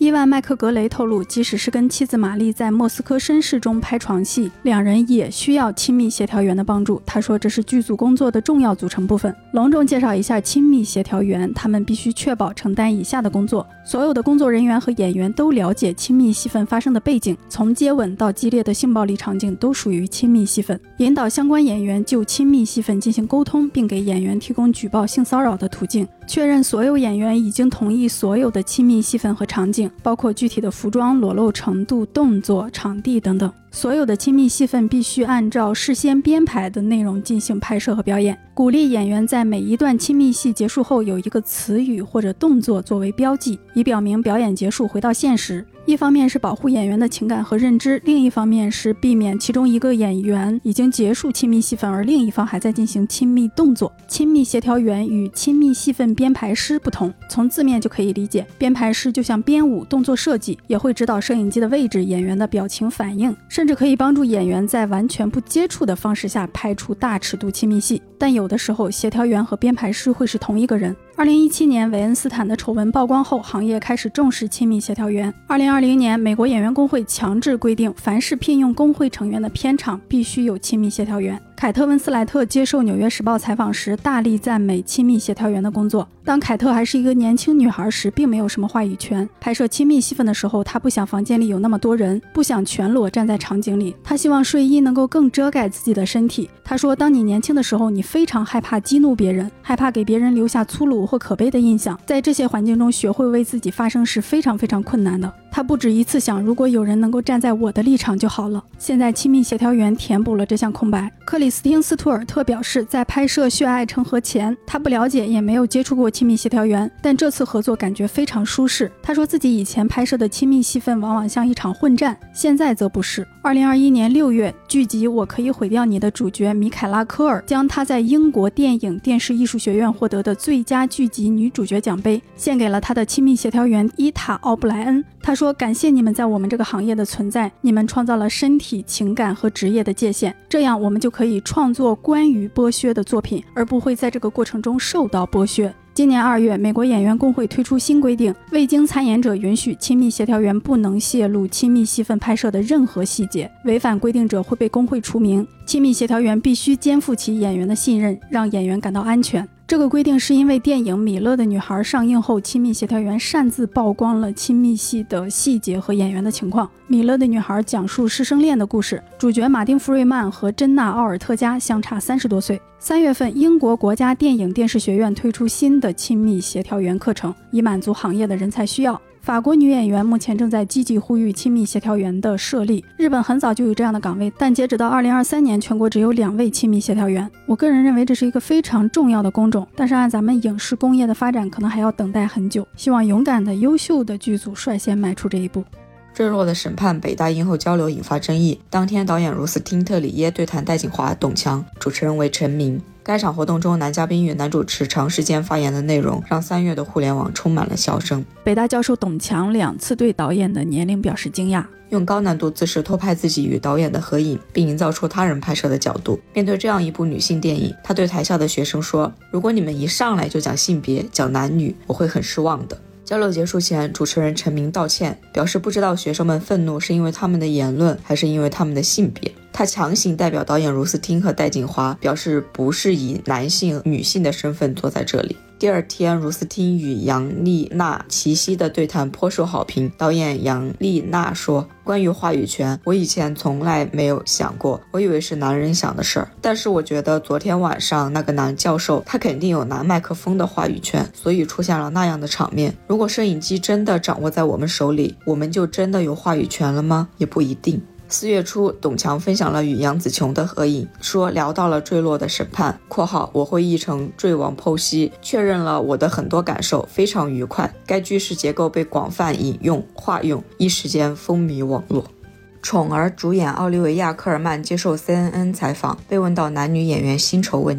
伊万·麦克格雷透露，即使是跟妻子玛丽在莫斯科绅士中拍床戏，两人也需要亲密协调员的帮助。他说这是剧组工作的重要组成部分。隆重介绍一下亲密协调员，他们必须确保承担以下的工作：所有的工作人员和演员都了解亲密戏份发生的背景，从接吻到激烈的性暴力场景都属于亲密戏份，引导相关演员就亲密戏份进行沟通，并给演员提供举报性骚扰的途径，确认所有演员已经同意所有的亲密戏份和场景，包括具体的服装、裸露程度、动作、场地等等。所有的亲密戏份必须按照事先编排的内容进行拍摄和表演，鼓励演员在每一段亲密戏结束后有一个词语或者动作作为标记，以表明表演结束，回到现实。一方面是保护演员的情感和认知，另一方面是避免其中一个演员已经结束亲密戏份，而另一方还在进行亲密动作。亲密协调员与亲密戏份编排师不同，从字面就可以理解，编排师就像编舞、动作设计，也会指导摄影机的位置、演员的表情反应，甚至可以帮助演员在完全不接触的方式下拍出大尺度亲密戏。但有的时候，协调员和编排师会是同一个人。2017年韦恩斯坦的丑闻曝光后，行业开始重视亲密协调员。2020年，美国演员工会强制规定，凡是聘用工会成员的片场必须有亲密协调员。凯特·温斯莱特接受《纽约时报》采访时，大力赞美亲密协调员的工作。当凯特还是一个年轻女孩时，并没有什么话语权。拍摄亲密戏份的时候，她不想房间里有那么多人，不想全裸站在场景里，她希望睡衣能够更遮盖自己的身体。她说，当你年轻的时候，你非常害怕激怒别人，害怕给别人留下粗鲁或可悲的印象，在这些环境中学会为自己发声是非常非常困难的。他不止一次想，如果有人能够站在我的立场就好了。现在亲密协调员填补了这项空白。克里斯汀·斯图尔特表示，在拍摄《血爱成河》前，他不了解也没有接触过亲密协调员，但这次合作感觉非常舒适。他说自己以前拍摄的亲密戏份往往像一场混战，现在则不是。2021年6月，剧集《我可以毁掉你》的主角米凯拉·科尔将她在英国电影电视艺术学院获得的最佳剧集女主角奖杯献给了她的亲密协调员伊塔·奥布莱恩。他说，感谢你们在我们这个行业的存在，你们创造了身体、情感和职业的界限，这样我们就可以创作关于剥削的作品，而不会在这个过程中受到剥削。今年2月，美国演员工会推出新规定，未经参演者允许，亲密协调员不能泄露亲密戏份拍摄的任何细节，违反规定者会被工会除名。亲密协调员必须肩负起演员的信任，让演员感到安全。这个规定是因为电影《米勒的女孩》上映后，亲密协调员擅自曝光了亲密戏的细节和演员的情况。《米勒的女孩》讲述师生恋的故事，主角马丁·弗瑞曼和珍娜·奥尔特加相差30多岁。3月份，英国国家电影电视学院推出新的亲密协调员课程，以满足行业的人才需要。法国女演员目前正在积极呼吁亲密协调员的设立。日本很早就有这样的岗位，但截止到2023年，全国只有2位亲密协调员。我个人认为这是一个非常重要的工种，但是按咱们影视工业的发展，可能还要等待很久。希望勇敢的、优秀的剧组率先迈出这一步。 坠落的审判北大映后交流引发争议，当天导演如斯汀特里耶对谈戴锦华、董强，主持人为陈明。该场活动中，男嘉宾与男主持长时间发言的内容让3月的互联网充满了笑声。 北大教授董强2次对导演的年龄表示惊讶， 用高难度姿势偷拍自己与导演的合影，并营造出他人拍摄的角度。面对这样一部女性电影，他对台下的学生说，如果你们一上来就讲性别、讲男女，我会很失望的。交流结束前，主持人陈明道歉，表示不知道学生们愤怒是因为他们的言论，还是因为他们的性别。他强行代表导演如斯汀和戴锦华，表示不是以男性、女性的身份坐在这里。第二天，如斯汀与杨丽娜齐溪的对谈颇受好评。导演杨丽娜说，关于话语权，我以前从来没有想过，我以为是男人想的事儿。但是我觉得昨天晚上那个男教授，他肯定有拿麦克风的话语权，所以出现了那样的场面。如果摄影机真的掌握在我们手里，我们就真的有话语权了吗？也不一定。4月初，董强分享了与杨紫琼的合影，说聊到了坠落的审判（括号我会译成坠亡剖析），确认了我的很多感受，非常愉快。该句式结构被广泛引用化用，一时间风靡网络。宠儿主演奥利维亚·科尔曼接受 CNN 采访，被问到男女演员薪酬问题。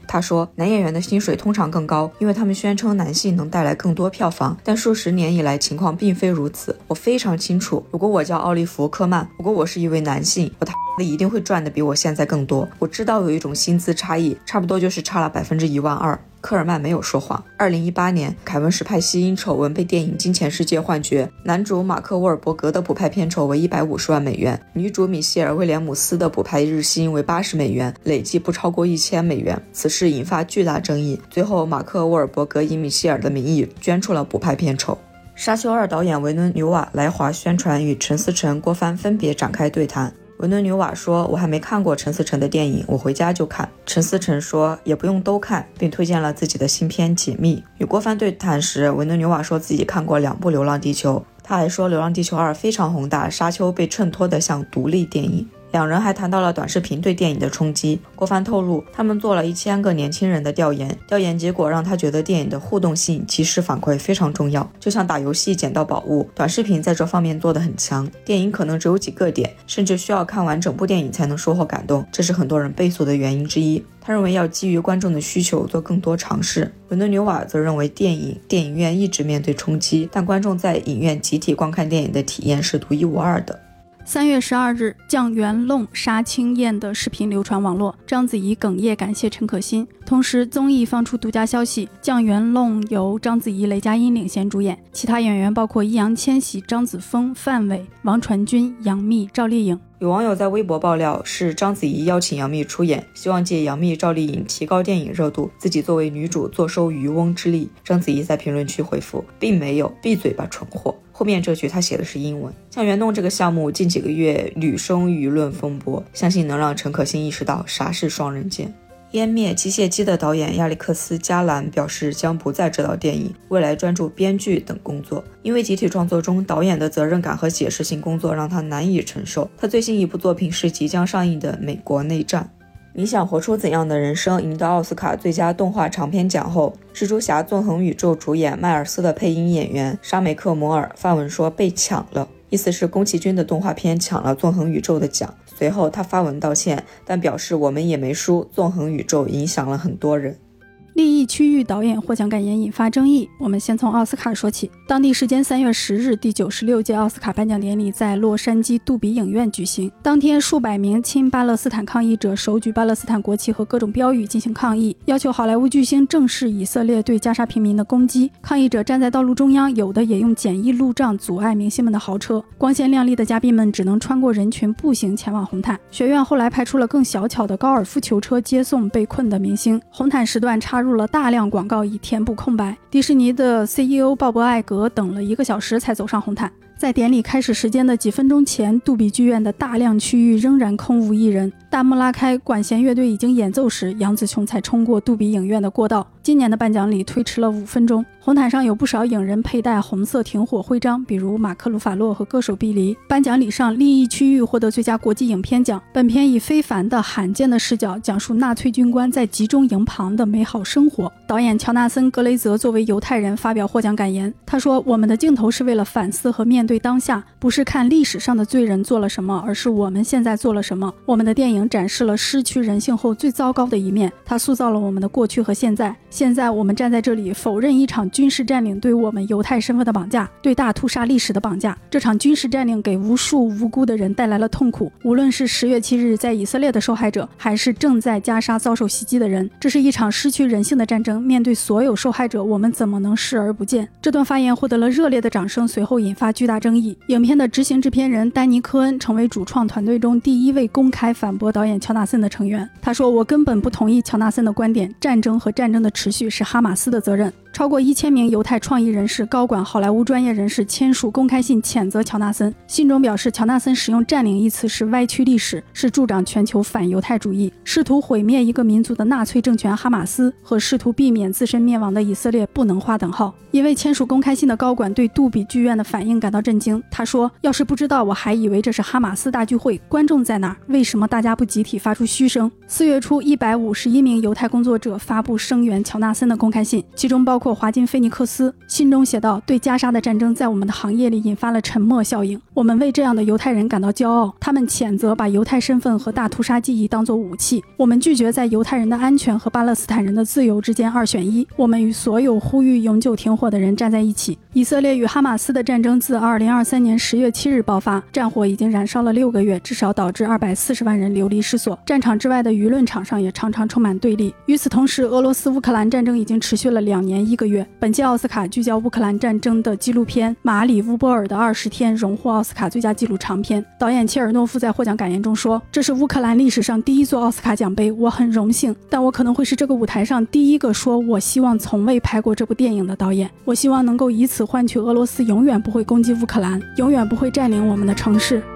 他说，男演员的薪水通常更高，因为他们宣称男性能带来更多票房，但数十年以来情况并非如此。我非常清楚，如果我叫奥利弗·科曼，如果我是一位男性，我一定会赚的比我现在更多。我知道有一种薪资差异，差不多就是差了120,000,000。科尔曼没有说谎。2018年，凯文·史派西因丑闻被电影《金钱世界》换角，男主马克·沃尔伯格的补拍片酬为150万美元，女主米歇尔·威廉姆斯的补拍日薪为80美元，累计不超过1000美元。此事引发巨大争议，最后马克·沃尔伯格以米歇尔的名义捐出了补拍片酬。沙丘2导演维伦纽瓦来华宣传与陈思诚、郭帆分别展开对谈。维伦纽瓦说，我还没看过陈思诚的电影，我回家就看。陈思诚说，也不用都看，并推荐了自己的新片《解密》。与郭帆对谈时，维伦纽瓦说自己看过2部《流浪地球》，他还说《流浪地球2》非常宏大，沙丘被衬托得像独立电影。两人还谈到了短视频对电影的冲击。郭帆透露，他们做了1000个年轻人的调研，调研结果让他觉得电影的互动性、及时反馈非常重要，就像打游戏捡到宝物，短视频在这方面做得很强。电影可能只有几个点，甚至需要看完整部电影才能收获感动，这是很多人倍速的原因之一。他认为要基于观众的需求做更多尝试。维伦纽瓦则认为电影院一直面对冲击，但观众在影院集体观看电影的体验是独一无二的。 3月12日，酱园弄杀青宴的视频流传网络，章子怡哽咽感谢陈可辛。同时，综艺放出独家消息，酱园弄由章子怡、雷佳音领衔主演，其他演员包括易烊千玺、张子枫、范伟、王传君、杨幂、赵丽颖。有网友在微博爆料，是章子怡邀请杨幂出演，希望借杨幂、赵丽颖提高电影热度，自己作为女主坐收渔翁之利。章子怡在评论区回复，并没有，闭嘴吧蠢货。后面这句他写的是英文。酱园弄这个项目近几个月屡生舆论风波，相信能让陈可辛意识到啥是双刃剑。湮灭机械姬的导演亚历克斯·加兰表示，将不再执导电影，未来专注编剧等工作。因为集体创作中导演的责任感和解释性工作让他难以承受。他最新一部作品是即将上映的《美国内战》。你想活出怎样的人生赢得奥斯卡最佳动画长片奖后，蜘蛛侠纵横宇宙主演迈尔斯的配音演员沙梅克·摩尔发文说被抢了，意思是宫崎骏的动画片抢了纵横宇宙的奖。随后他发文道歉，但表示我们也没输，纵横宇宙影响了很多人。利益区域导演获奖感言引发争议，我们先从奥斯卡说起。当地时间3月10日，第96届奥斯卡颁奖典礼在洛杉矶杜比影院举行。当天，数百名亲巴勒斯坦抗议者手举巴勒斯坦国旗和各种标语进行抗议，要求好莱坞巨星正视以色列对加沙平民的攻击。抗议者站在道路中央，有的也用简易路障阻碍明星们的豪车。光鲜亮丽的嘉宾们只能穿过人群步行前往红毯。学院后来派出了更小巧的高尔夫球车接送被困的明星。红毯时段插入了大量广告以填补空白。迪士尼的 CEO 鲍勃·艾格等了1个小时才走上红毯。在典礼开始时间的几分钟前，杜比剧院的大量区域仍然空无一人。大幕拉开，管弦乐队已经演奏时，杨紫琼才冲过杜比影院的过道。今年的颁奖礼推迟了5分钟。红毯上有不少影人佩戴红色停火徽章，比如马克·鲁法洛和歌手碧梨。颁奖礼上，利益区域获得最佳国际影片奖。本片以非凡的罕见的视角讲述纳粹军官在集中营旁的美好生活。导演乔纳森·格雷泽作为犹太人发表获奖感言，他说，我们的镜头是为了反思和面对当下，不是看历史上的罪人做了什么，而是我们现在做了什么。我们的电影展示了失去人性后最糟糕的一面，它塑造了我们的过去和现在。现在我们站在这里否认一场军事占领对我们犹太身份的绑架，对大屠杀历史的绑架。这场军事占领给无数无辜的人带来了痛苦，无论是10月7日在以色列的受害者，还是正在加沙遭受袭击的人。这是一场失去人性的战争，面对所有受害者，我们怎么能视而不见？这段发言获得了热烈的掌声，随后引发巨大争议。影片的执行制片人丹尼·科恩成为主创团队中第1位公开反驳导演乔纳森的成员。他说，我根本不同意乔纳森的观点，战争和战争的持续是哈马斯的责任。超过1000名犹太创意人士、高管、好莱坞专业人士签署公开信谴责乔纳森。信中表示，乔纳森使用占领一词是歪曲历史，是助长全球反犹太主义，试图毁灭一个民族的纳粹政权哈马斯和试图避免自身灭亡的以色列不能划等号。一位签署公开信的高管对杜比剧院的反应感到震惊，他说，要是不知道，我还以为这是哈马斯大聚会，观众在哪儿？为什么大家不集体发出嘘声？4月初，151名犹太工作者发布声援乔纳森的公开信，其中包括括华金·菲尼克斯。信中写道，对加沙的战争在我们的行业里引发了沉默效应，我们为这样的犹太人感到骄傲，他们谴责把犹太身份和大屠杀记忆当作武器，我们拒绝在犹太人的安全和巴勒斯坦人的自由之间二选一，我们与所有呼吁永久停火的人站在一起。以色列与哈马斯的战争自2023年10月7日爆发，战火已经燃烧了6个月，至少导致240万人流离失所。战场之外的舆论场上也常常充满对立。与此同时，俄罗斯乌克兰战争已经持续了2年1个月。本届奥斯卡聚焦乌克兰战争的纪录片马里乌波尔的20天荣获奥斯卡最佳纪录长片。导演切尔诺夫在获奖感言中说，这是乌克兰历史上第一座奥斯卡奖杯，我很荣幸，但我可能会是这个舞台上第一个说我希望从未拍过这部电影的导演。我希望能够以此换取俄罗斯永远不会攻击乌克兰，永远不会占领我们的城市。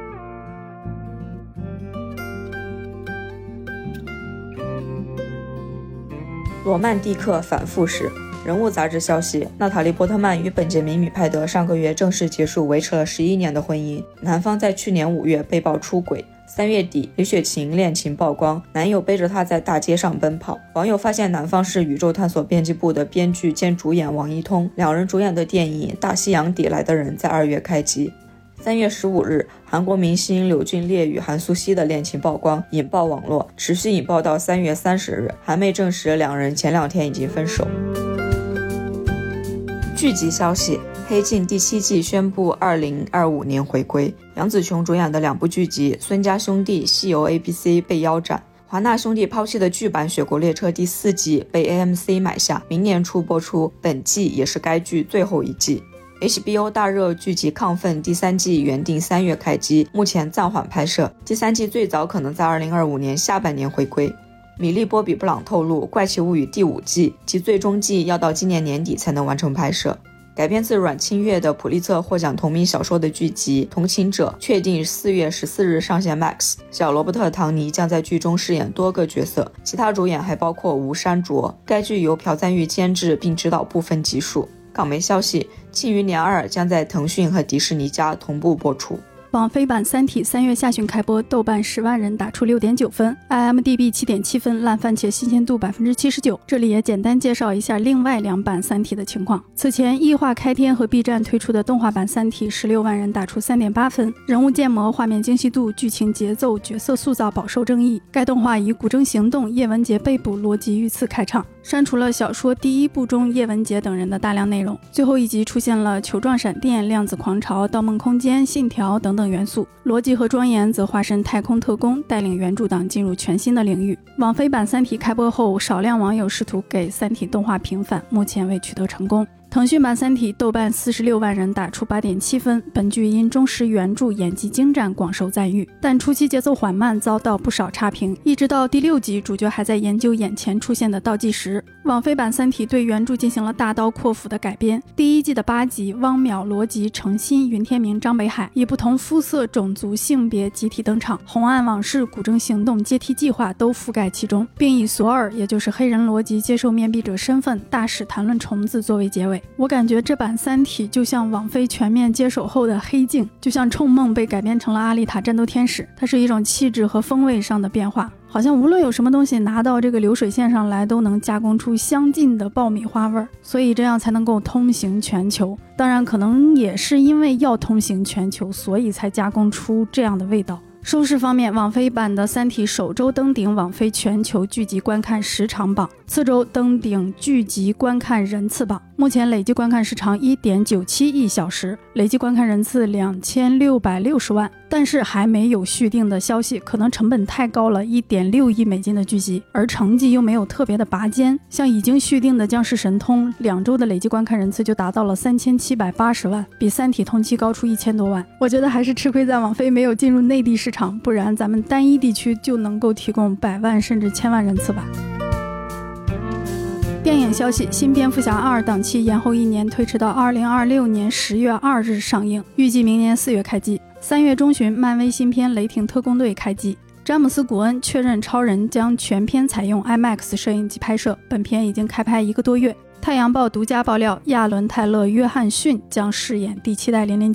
罗曼蒂克反复史。人物杂志消息，娜塔莉·波特曼与本杰明·米派德上个月正式结束维持了11年的婚姻，男方在去年5月被曝出轨。3月底，李雪琴恋情曝光，男友背着她在大街上奔跑。网友发现男方是宇宙探索编辑部的编剧兼主演王一通，两人主演的电影《大西洋底来的人》在2月开机。3月15日，韩国明星柳俊烈与韩素汐的恋情曝光，引爆网络，持续引爆到3月30日，韩媒证实两人前2天已经分手。剧集消息，黑镜第7季宣布2025年回归，杨紫琼主演的2部剧集孙家兄弟、西游 ABC 被腰斩，华纳兄弟抛弃的剧版雪国列车第4季被 AMC 买下，明年初播出，本季也是该剧最后一季。HBO 大热剧集亢奋第3季原定3月开机，目前暂缓拍摄，第3季最早可能在2025年下半年回归。米莉·波比·布朗透露，《怪奇物语》第5季及最终季要到今年年底才能完成拍摄。改编自阮清月的普利策获奖同名小说的剧集《同情者》确定4月14日上线 Max， 小罗伯特·唐尼将在剧中饰演多个角色，其他主演还包括吴珊卓。该剧由朴赞郁监制并执导部分集数。港媒消息，《庆余年2》将在腾讯和迪士尼家同步播出。 网飞版《三体》3月下旬开播，豆瓣10万人打出6.9分 ，IMDB 7.7分，烂番茄新鲜度79%。这里也简单介绍一下另外2版《三体》的情况。此前，异化开天和 B 站推出的动画版《三体》16万人打出3.8分，人物建模、画面精细度、剧情节奏、角色塑造饱受争议。该动画以古筝行动、叶文洁被捕、逻辑遇刺开场，删除了小说第1部中叶文洁等人的大量内容。最后一集出现了球状闪电、量子狂潮、盗梦空间、信条等等元素，逻辑和庄严则化身太空特工，带领原著党进入全新的领域。网飞版《三体》开播后，少量网友试图给《三体》动画平反，目前未取得成功。腾讯版《三体》豆瓣46万人打出8.7分，本剧因忠实原著、演技精湛广受赞誉，但初期节奏缓慢，遭到不少差评，一直到第6集，主角还在研究眼前出现的倒计时。网飞版《三体》对原著进行了大刀阔斧的改编，第1季的8集，汪淼、罗辑、程心、云天明、张北海以不同肤色、种族、性别集体登场，红岸往事、古筝行动、阶梯计划都覆盖其中，并以索尔，也就是黑人罗辑接受面壁者身份，大使谈论虫子作为结尾。我感觉这版《三体》就像网飞全面接手后的黑镜，就像冲梦被改编成了阿丽塔战斗天使，它是一种气质和风味上的变化，好像无论有什么东西拿到这个流水线上来，都能加工出相近的爆米花味儿，所以这样才能够通行全球。当然可能也是因为要通行全球，所以才加工出这样的味道。收视方面，网飞版的《三体》首周登顶网飞全球剧集观看时长榜，次周登顶剧集观看人次榜，目前累计观看时长 1.97 亿小时，累计观看人次2660万，但是还没有续订的消息，可能成本太高了，1.6亿美金的剧集，而成绩又没有特别的拔尖。像已经续订的《僵尸神通》，2周的累计观看人次就达到了3780万，比《三体》同期高出1000多万。我觉得还是吃亏在网飞没有进入内地市场，不然咱们单一地区就能够提供100万甚至1000万人次吧。电影消息，新蝙蝠侠2档期延后1年，推迟到2026年10月2日上映，预计明年4月开机。3月中旬，漫威新片《雷霆特工队》开机。詹姆斯·古恩确认超人将全片采用 IMAX 摄影机拍摄，本片已经开拍1个多月。太阳报独家爆料，亚伦·泰勒·约翰逊将饰演第7代007。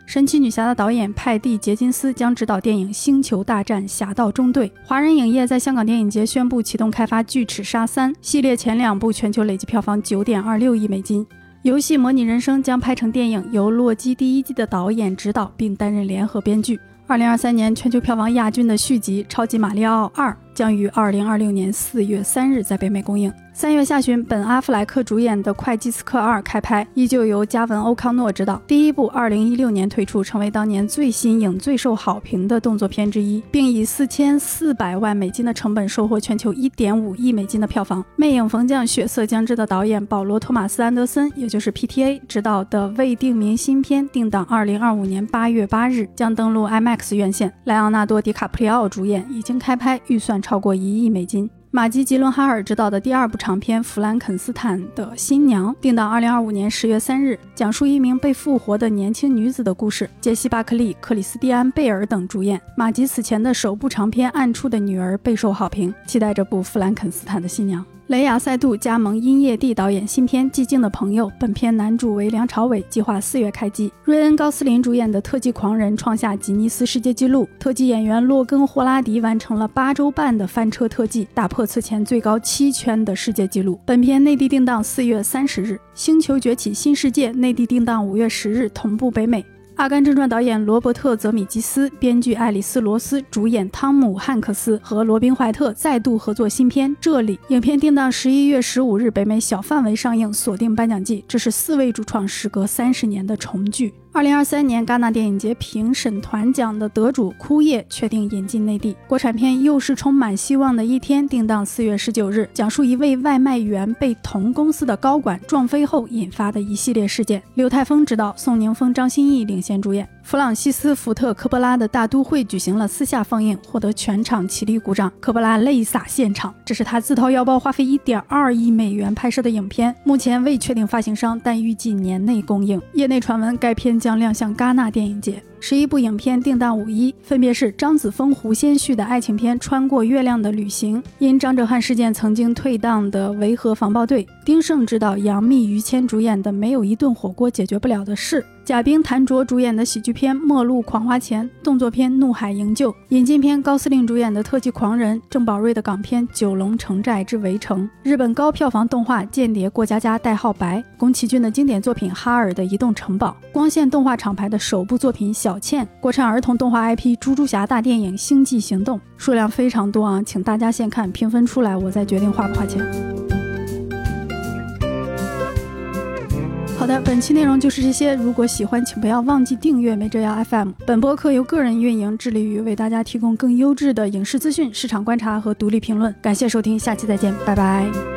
神奇女侠的导演派蒂·杰金斯将执导电影《星球大战：侠盗中队》。华人影业在香港电影节宣布启动开发《巨齿鲨3》，系列前2部全球累计票房9.26亿美金。游戏《模拟人生》将拍成电影，由洛基第1季的导演执导并担任联合编剧。2023年全球票房亚军的续集《超级马里奥2》将于2026年4月3日在北美公映。3月下旬，本·阿弗莱克主演的《会计刺客2》开拍，依旧由加文·欧康诺执导。第一部2016年推出，成为当年最新颖、最受好评的动作片之一，并以4400万美金的成本收获全球1.5亿美金的票房。魅影逢将、血色将至的导演保罗·托马斯·安德森，也就是 PTA 执导的未定名新片，定档2025年8月8日，将登陆 IMAX 院线。莱昂纳多·迪卡普里奥主演，已经开拍，预算超过1亿美金。马吉·吉伦哈尔执导的第2部长片《弗兰肯斯坦的新娘》定档2025年10月3日，讲述一名被复活的年轻女子的故事，杰西·巴克利、克里斯蒂安·贝尔等主演。马吉此前的首部长片《暗处的女儿》备受好评，期待这部《弗兰肯斯坦的新娘》。雷亚·塞杜加盟音乐地导演新片《寂静的朋友》，本片男主为梁朝伟，计划4月开机。瑞恩·高斯林主演的《特技狂人》创下吉尼斯世界纪录，特技演员洛根·霍拉迪完成了8周半的翻车特技，打破此前最高7圈的世界纪录。本片内地定档4月30日，《星球崛起：新世界》内地定档5月10日，同步北美。阿甘正传导演罗伯特·泽米基斯，编剧爱丽丝·罗斯，主演汤姆·汉克斯和罗宾·怀特再度合作新片《这里》。影片定档11月15日北美小范围上映，锁定颁奖季。这是4位主创时隔30年的重聚。2023年戛纳电影节评审团奖的得主枯叶确定引进内地。国产片又是充满希望的一天，定档4月19日，讲述一位外卖员被同公司的高管撞飞后引发的一系列事件。刘泰峰执导，宋宁峰、张歆艺领衔主演。弗朗西斯·福特·科波拉的大都会举行了私下放映，获得全场起立鼓掌，科波拉泪洒现场。这是他自掏腰包花费1.2亿美元拍摄的影片，目前未确定发行商，但预计年内公映。业内传闻该片将亮相戛纳电影节。11部影片定档5一，分别是张子枫、胡先煦的爱情片《穿过月亮的旅行》，因张哲瀚事件曾经退档的《维和防暴队》，丁晟执导、杨幂、于谦主演的《没有一顿火锅解决不了的事》，贾冰、谭卓主演的喜剧片《末路狂花钱》，动作片《怒海营救》，引进片高司令主演的《特技狂人》，郑宝瑞的港片《九龙城寨之围城》，日本高票房动画《间谍过家家》代号白，宫崎骏的经典作品《哈尔的移动城堡》，光线动画厂牌的首部作品《小倩》，国产儿童动画 IP 猪猪侠大电影《星际行动》，数量非常多啊，请大家先看评分出来，我再决定花不花钱。好的，本期内容就是这些。如果喜欢，请不要忘记订阅没这样 FM。本播客由个人运营，致力于为大家提供更优质的影视资讯、市场观察和独立评论。感谢收听，下期再见，拜拜。